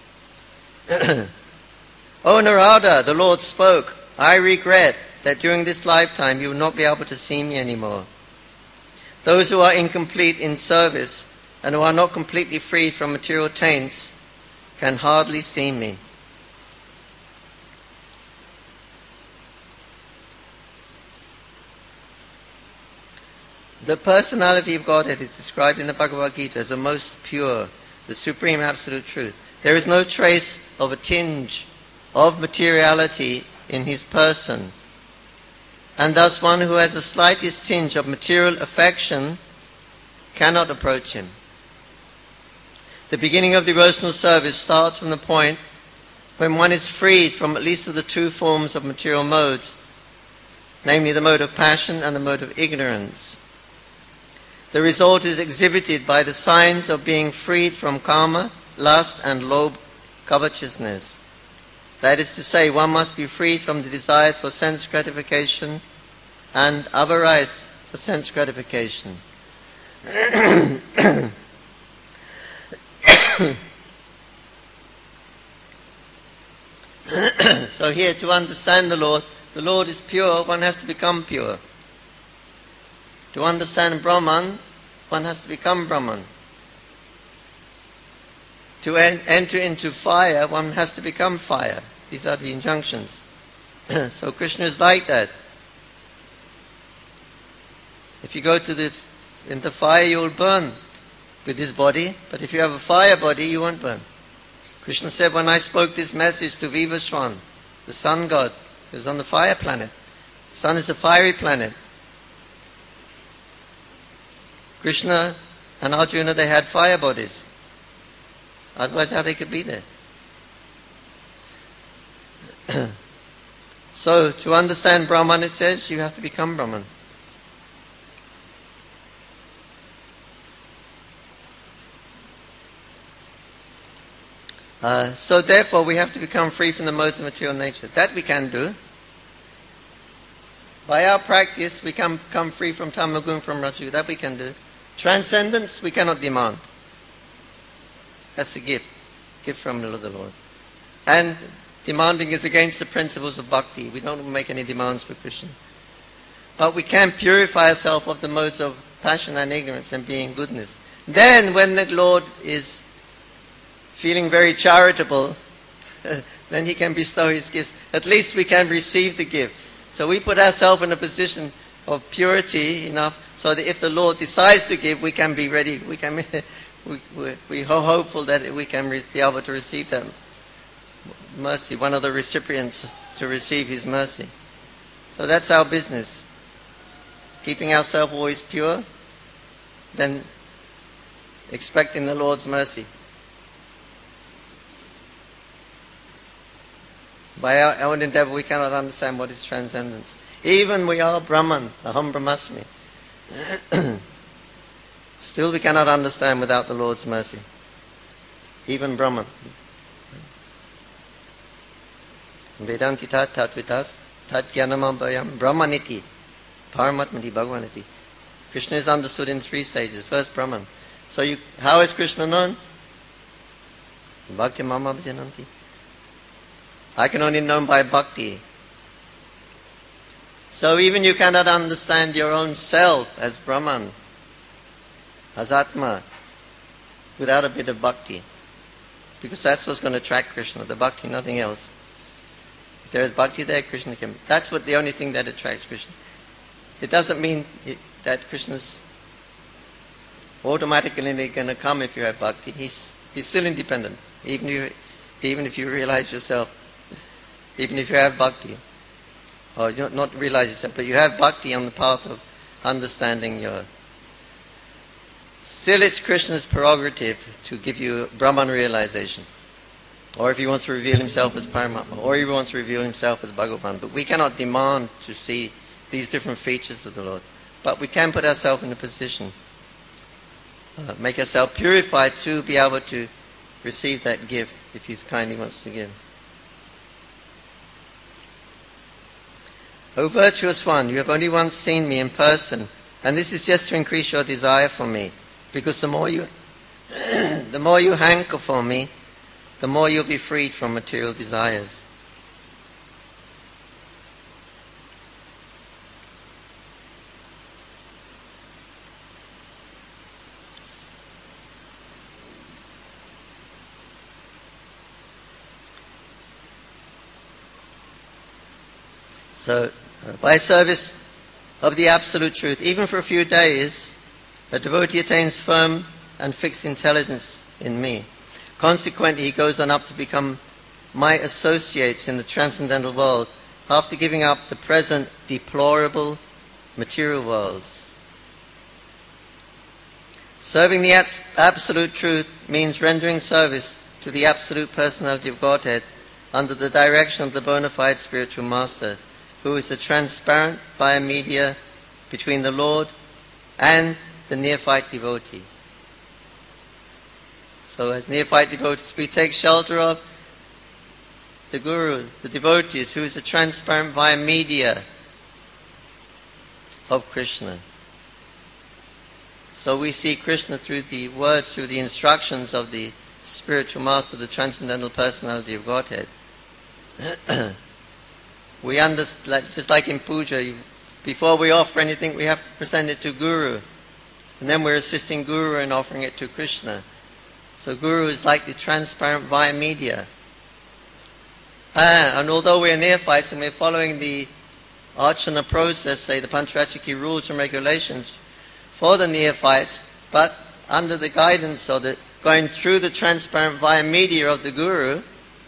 O Narada, the Lord spoke, I regret that during this lifetime you will not be able to see me anymore. Those who are incomplete in service and who are not completely freed from material taints can hardly see me. The personality of Godhead is described in the Bhagavad Gita as the most pure, the supreme absolute truth. There is no trace of a tinge of materiality in his person. And thus one who has the slightest tinge of material affection cannot approach him. The beginning of devotional service starts from the point when one is freed from at least of the two forms of material modes, namely the mode of passion and the mode of ignorance. The result is exhibited by the signs of being freed from karma, lust and lobe covetousness. That is to say, one must be freed from the desire for sense gratification and avarice for sense gratification. So here, to understand the Lord, the Lord is pure, one has to become pure. To understand Brahman, one has to become Brahman. To en- enter into fire, one has to become fire. These are the injunctions. So Krishna is like that. If you go to the in the fire, you will burn with this body, but if you have a fire body, you won't burn. Krishna said, when I spoke this message to Vivaswan, the sun god, who was on the fire planet. Sun is a fiery planet. Krishna and Arjuna, they had fire bodies. Otherwise, how they could be there? So, to understand Brahman, it says, you have to become Brahman. Uh, so therefore, we have to become free from the modes of material nature. That we can do. By our practice, we can become free from Tamagun, from Rajagun. That we can do. Transcendence, we cannot demand. That's a gift. Gift from the Lord. And demanding is against the principles of bhakti. We don't make any demands for Krishna. But we can purify ourselves of the modes of passion and ignorance and being goodness. Then, when the Lord is feeling very charitable, then he can bestow his gifts. At least we can receive the gift. So we put ourselves in a position of purity enough so that if the Lord decides to give, we can be ready. We can we, we, we are hopeful that we can re- be able to receive that mercy, one of the recipients to receive his mercy. So that's our business. Keeping ourselves always pure, then expecting the Lord's mercy. By our own endeavor, we cannot understand what is transcendence. Even we are Brahman, Aham Brahmasmi. Still we cannot understand without the Lord's mercy. Even Brahman. Vedanti tat tatvitas tat jnanamabhayam brahmaniti, paramatmati bhagavaniti. Krishna is understood in three stages. First, Brahman. So you, how is Krishna known? Bhakti mama bhajananti. I can only know by bhakti. So even you cannot understand your own self as Brahman, as Atma, without a bit of bhakti. Because that's what's going to attract Krishna, the bhakti, nothing else. If there is bhakti there, Krishna can... That's what the only thing that attracts Krishna. It doesn't mean it, that Krishna's automatically going to come if you have bhakti. He's, he's still independent, even if, even if you realize yourself, even if you have bhakti. Or you not realize yourself, but you have bhakti on the path of understanding your... Still it's Krishna's prerogative to give you Brahman realization. Or if he wants to reveal himself as Paramatma, or he wants to reveal himself as Bhagavan. But we cannot demand to see these different features of the Lord. But we can put ourselves in a position, uh, make ourselves purified to be able to receive that gift if he's kindly wants to give. O virtuous one, you have only once seen me in person, and this is just to increase your desire for me, because the more you, the more you hanker for me, the more you'll be freed from material desires. So, uh, by service of the Absolute Truth, even for a few days, a devotee attains firm and fixed intelligence in me. Consequently, he goes on up to become my associates in the transcendental world after giving up the present deplorable material worlds. Serving the Absolute Truth means rendering service to the Absolute Personality of Godhead under the direction of the bona fide spiritual master, who is the transparent via media between the Lord and the neophyte devotee. So as neophyte devotees, we take shelter of the Guru, the devotees, who is the transparent via media of Krishna. So we see Krishna through the words, through the instructions of the spiritual master, the transcendental personality of Godhead. We understand, just like in puja, before we offer anything, we have to present it to Guru. And then we're assisting Guru in offering it to Krishna. So Guru is like the transparent via media. Ah, and although we're neophytes and we're following the archana process, say the Panchratchaki rules and regulations for the neophytes, but under the guidance or the going through the transparent via media of the Guru,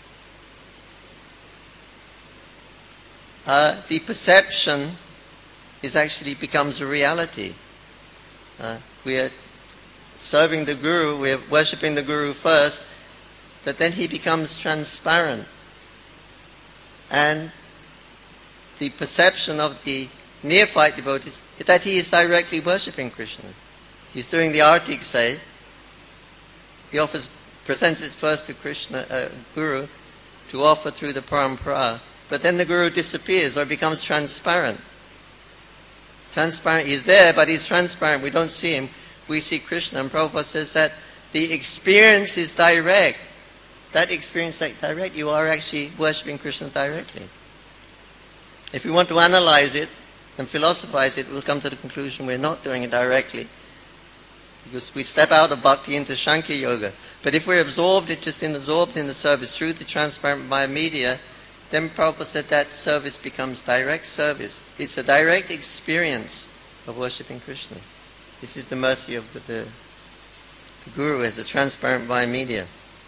Uh, the perception is actually becomes a reality. Uh, we are serving the Guru, we are worshipping the Guru first, but then he becomes transparent. And the perception of the neophyte devotees is that he is directly worshipping Krishna. He's doing the artik, say. He offers, presents it first to Krishna, uh, Guru, to offer through the parampara. But then the Guru disappears or becomes transparent. Transparent, he's there, but he's transparent. We don't see him. We see Krishna. And Prabhupada says that the experience is direct. That experience is direct. You are actually worshipping Krishna directly. If we want to analyze it and philosophize it, we'll come to the conclusion we're not doing it directly. Because we step out of bhakti into Sankhya Yoga. But if we're absorbed, it just in, absorbed in the service through the transparent via media, then Prabhupada said that service becomes direct service. It's a direct experience of worshipping Krishna. This is the mercy of the, the Guru as a transparent via media.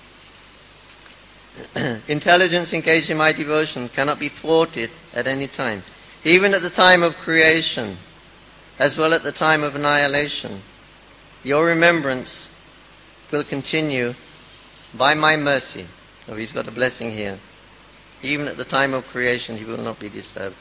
Intelligence engaged in my devotion cannot be thwarted at any time. Even at the time of creation, as well at the time of annihilation, your remembrance will continue by my mercy. Oh, he's got a blessing here. Even at the time of creation, he will not be disturbed.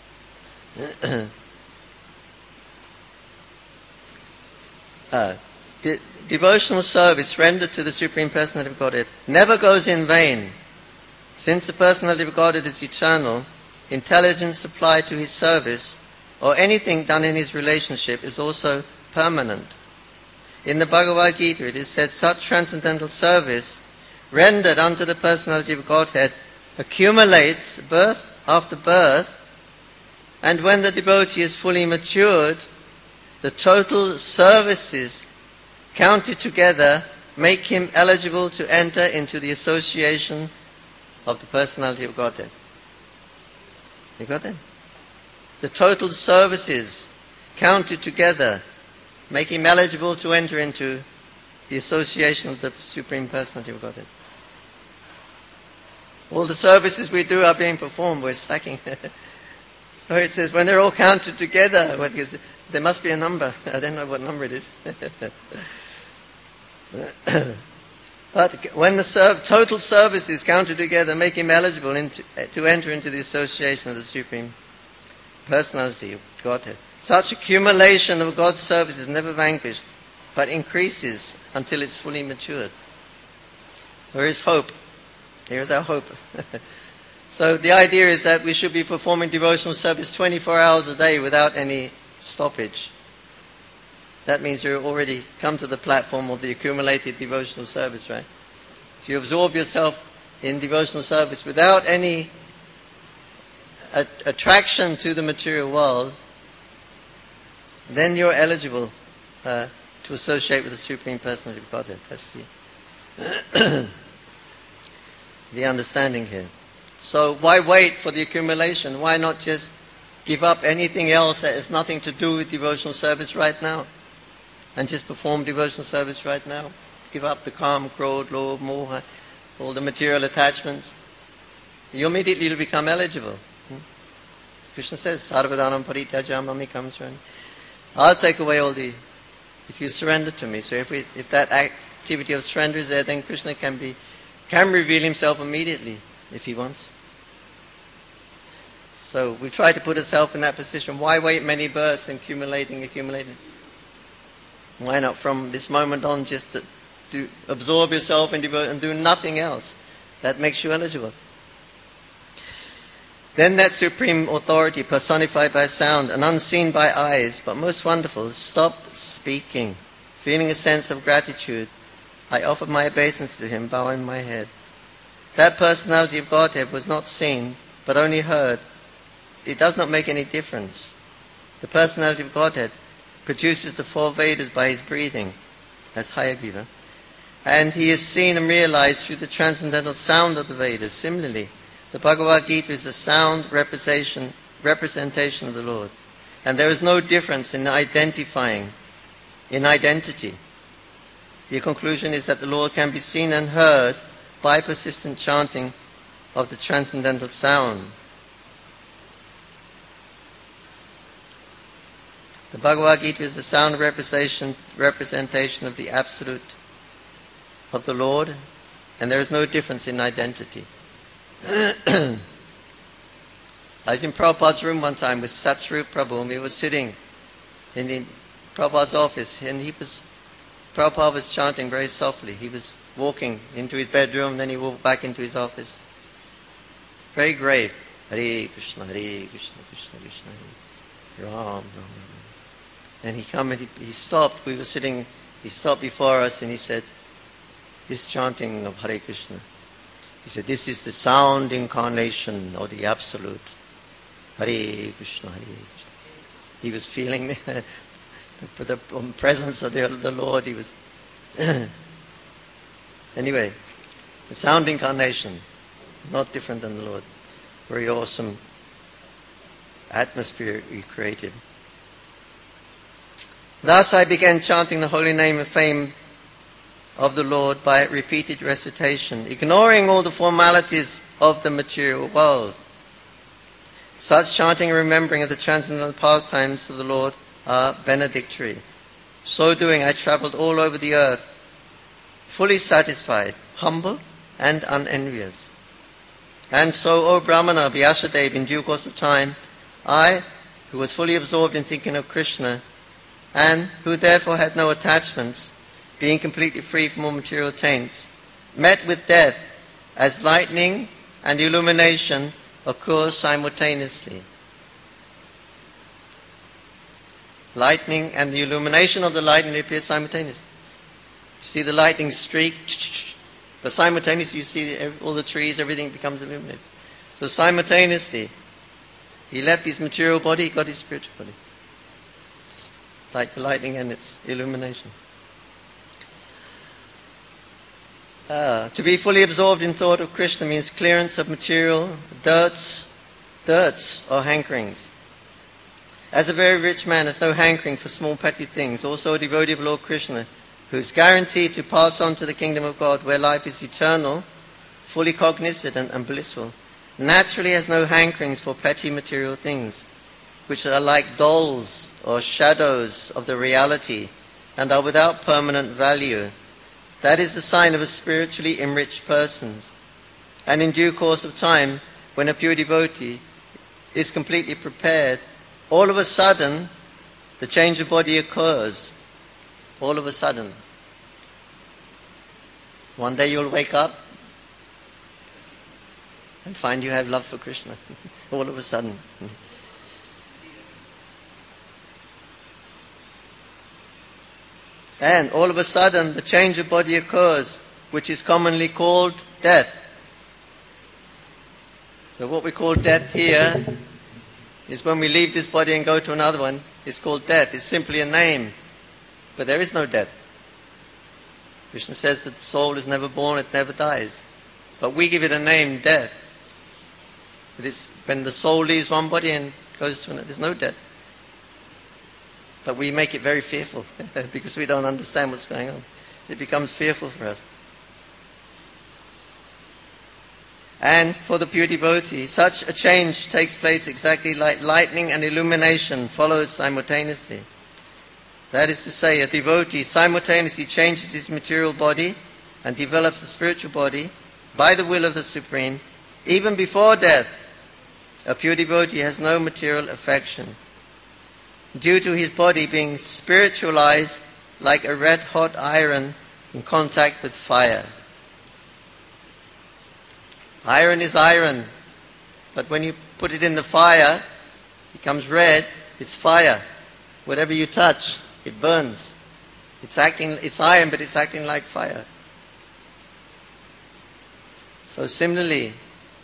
uh, de- devotional service rendered to the Supreme Personality of Godhead never goes in vain. Since the Personality of Godhead is eternal, intelligence applied to his service, or anything done in his relationship is also permanent. In the Bhagavad Gita it is said, such transcendental service rendered unto the personality of Godhead accumulates birth after birth, and when the devotee is fully matured, the total services counted together make him eligible to enter into the association of the personality of Godhead. You got that? The total services counted together make him eligible to enter into the association of the Supreme Personality of Godhead. All the services we do are being performed, we're stacking. So it says, when they're all counted together, there must be a number. I don't know what number it is. But when the serv- total services counted together make him eligible into, to enter into the association of the Supreme Personality of Godhead. Such accumulation of God's service is never vanquished, but increases until it's fully matured. There is hope. Here's our hope. So the idea is that we should be performing devotional service twenty-four hours a day without any stoppage. That means you've already come to the platform of the accumulated devotional service, right? If you absorb yourself in devotional service without any a- attraction to the material world, then you're eligible uh, to associate with the Supreme Personality of Godhead. That's the, the understanding here. So why wait for the accumulation? Why not just give up anything else that has nothing to do with devotional service right now? And just perform devotional service right now. Give up the kama, krodha, lobha, moha, all the material attachments. You immediately will become eligible. Hmm? Krishna says, sarvadanam parityaja mamikam saranam. I'll take away all the, if you surrender to me. So if we, if that activity of surrender is there, then Krishna can be, can reveal himself immediately if he wants. So we try to put ourselves in that position. Why wait many births and accumulating, accumulating? Why not from this moment on just to, to absorb yourself and, devote, and do nothing else? That makes you eligible. Then that supreme authority personified by sound and unseen by eyes, but most wonderful, stopped speaking. Feeling a sense of gratitude, I offered my obeisance to him, bowing my head. That personality of Godhead was not seen, but only heard. It does not make any difference. The personality of Godhead produces the four Vedas by his breathing, as Hayagriva, and he is seen and realized through the transcendental sound of the Vedas. Similarly, the Bhagavad Gita is a sound representation, representation of the Lord, and there is no difference in identifying, in identity. The conclusion is that the Lord can be seen and heard by persistent chanting of the transcendental sound. The Bhagavad Gita is the sound representation, representation of the Absolute of the Lord, and there is no difference in identity. I was in Prabhupada's room one time with Satsvarup Prabhu, and we were sitting in the, Prabhupada's office, and he was, Prabhupada was chanting very softly. He was walking into his bedroom, then he walked back into his office. Very grave. Hare Krishna, Hare Krishna, Krishna Krishna, Hare Ram, Ram, Ram. And he come and he, he stopped. We were sitting, he stopped before us and he said, this chanting of Hare Krishna, he said, this is the sound incarnation of the Absolute. Hare Krishna, Hare Krishna. He was feeling the, the, the presence of the, the Lord. He was... Anyway, the sound incarnation, not different than the Lord. Very awesome atmosphere we created. Thus I began chanting the holy name and fame of the Lord by repeated recitation, ignoring all the formalities of the material world. Such chanting and remembering of the transcendental pastimes of the Lord are benedictory. So doing, I travelled all over the earth, fully satisfied, humble and unenvious. And so, O Brahmana, Vyasadeva, in due course of time, I, who was fully absorbed in thinking of Krishna, and who therefore had no attachments, being completely free from all material taints, met with death as lightning and illumination occurs simultaneously. Lightning and the illumination of the lightning appear simultaneously. You see the lightning streak, but simultaneously you see all the trees, everything becomes illuminated. So simultaneously, he left his material body, he got his spiritual body. Just like the lightning and its illumination. Uh, to be fully absorbed in thought of Krishna means clearance of material dirts, dirts or hankerings. As a very rich man has no hankering for small petty things, also a devotee of Lord Krishna, who is guaranteed to pass on to the kingdom of God, where life is eternal, fully cognizant and, and blissful, naturally has no hankerings for petty material things, which are like dolls or shadows of the reality and are without permanent value. That is the sign of a spiritually enriched person. And in due course of time, when a pure devotee is completely prepared, all of a sudden, the change of body occurs. All of a sudden. One day you'll wake up and find you have love for Krishna. All of a sudden. And all of a sudden, the change of body occurs, which is commonly called death. So what we call death here is when we leave this body and go to another one. It's called death. It's simply a name. But there is no death. Krishna says that the soul is never born, it never dies. But we give it a name, death. It is when the soul leaves one body and goes to another, there's no death. But we make it very fearful because we don't understand what's going on. It becomes fearful for us. And for the pure devotee, such a change takes place exactly like lightning and illumination follows simultaneously. That is to say, a devotee simultaneously changes his material body and develops a spiritual body by the will of the Supreme. Even before death, a pure devotee has no material affection, due to his body being spiritualized like a red-hot iron in contact with fire. Iron is iron, but when you put it in the fire, it becomes red, it's fire. Whatever you touch, it burns. It's acting, it's iron, but it's acting like fire. So similarly,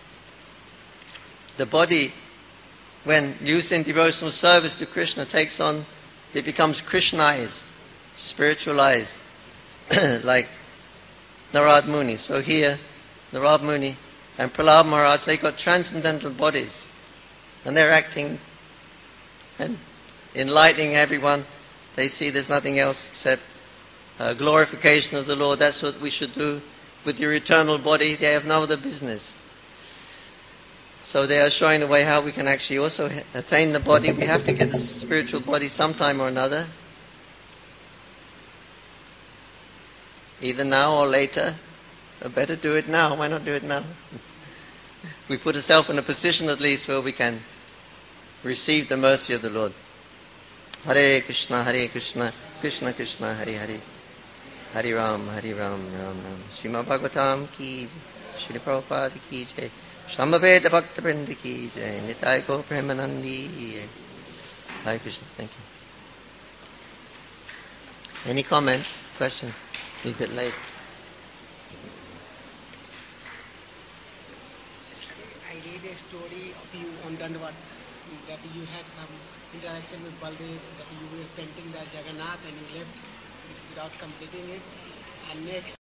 the body, when used in devotional service to Krishna, takes on, it becomes Krishnized, spiritualized, like Narad Muni. So here, Narad Muni and Prahlad Maharaj, they got transcendental bodies, and they're acting and enlightening everyone. They see there's nothing else except uh, glorification of the Lord. That's what we should do with your eternal body. They have no other business. So they are showing the way how we can actually also attain the body. We have to get the spiritual body sometime or another. Either now or later. But better do it now. Why not do it now? We put ourselves in a position at least where we can receive the mercy of the Lord. Hare Krishna, Hare Krishna, Krishna Krishna, Hare Hare. Hare Ram, Hare Ram, Ram Ram. Srimad Bhagavatam ki, Shri Prabhupada ki jai. Shambhaveda Bhakta Vrinda ki jai. Nitai Gaur Premanandi. Hare Krishna, thank you. Any comment, question? A little bit late. I read a story of you on Dandavad, that you had some interaction with Baldev, that you were painting the Jagannath and you left without completing it. And next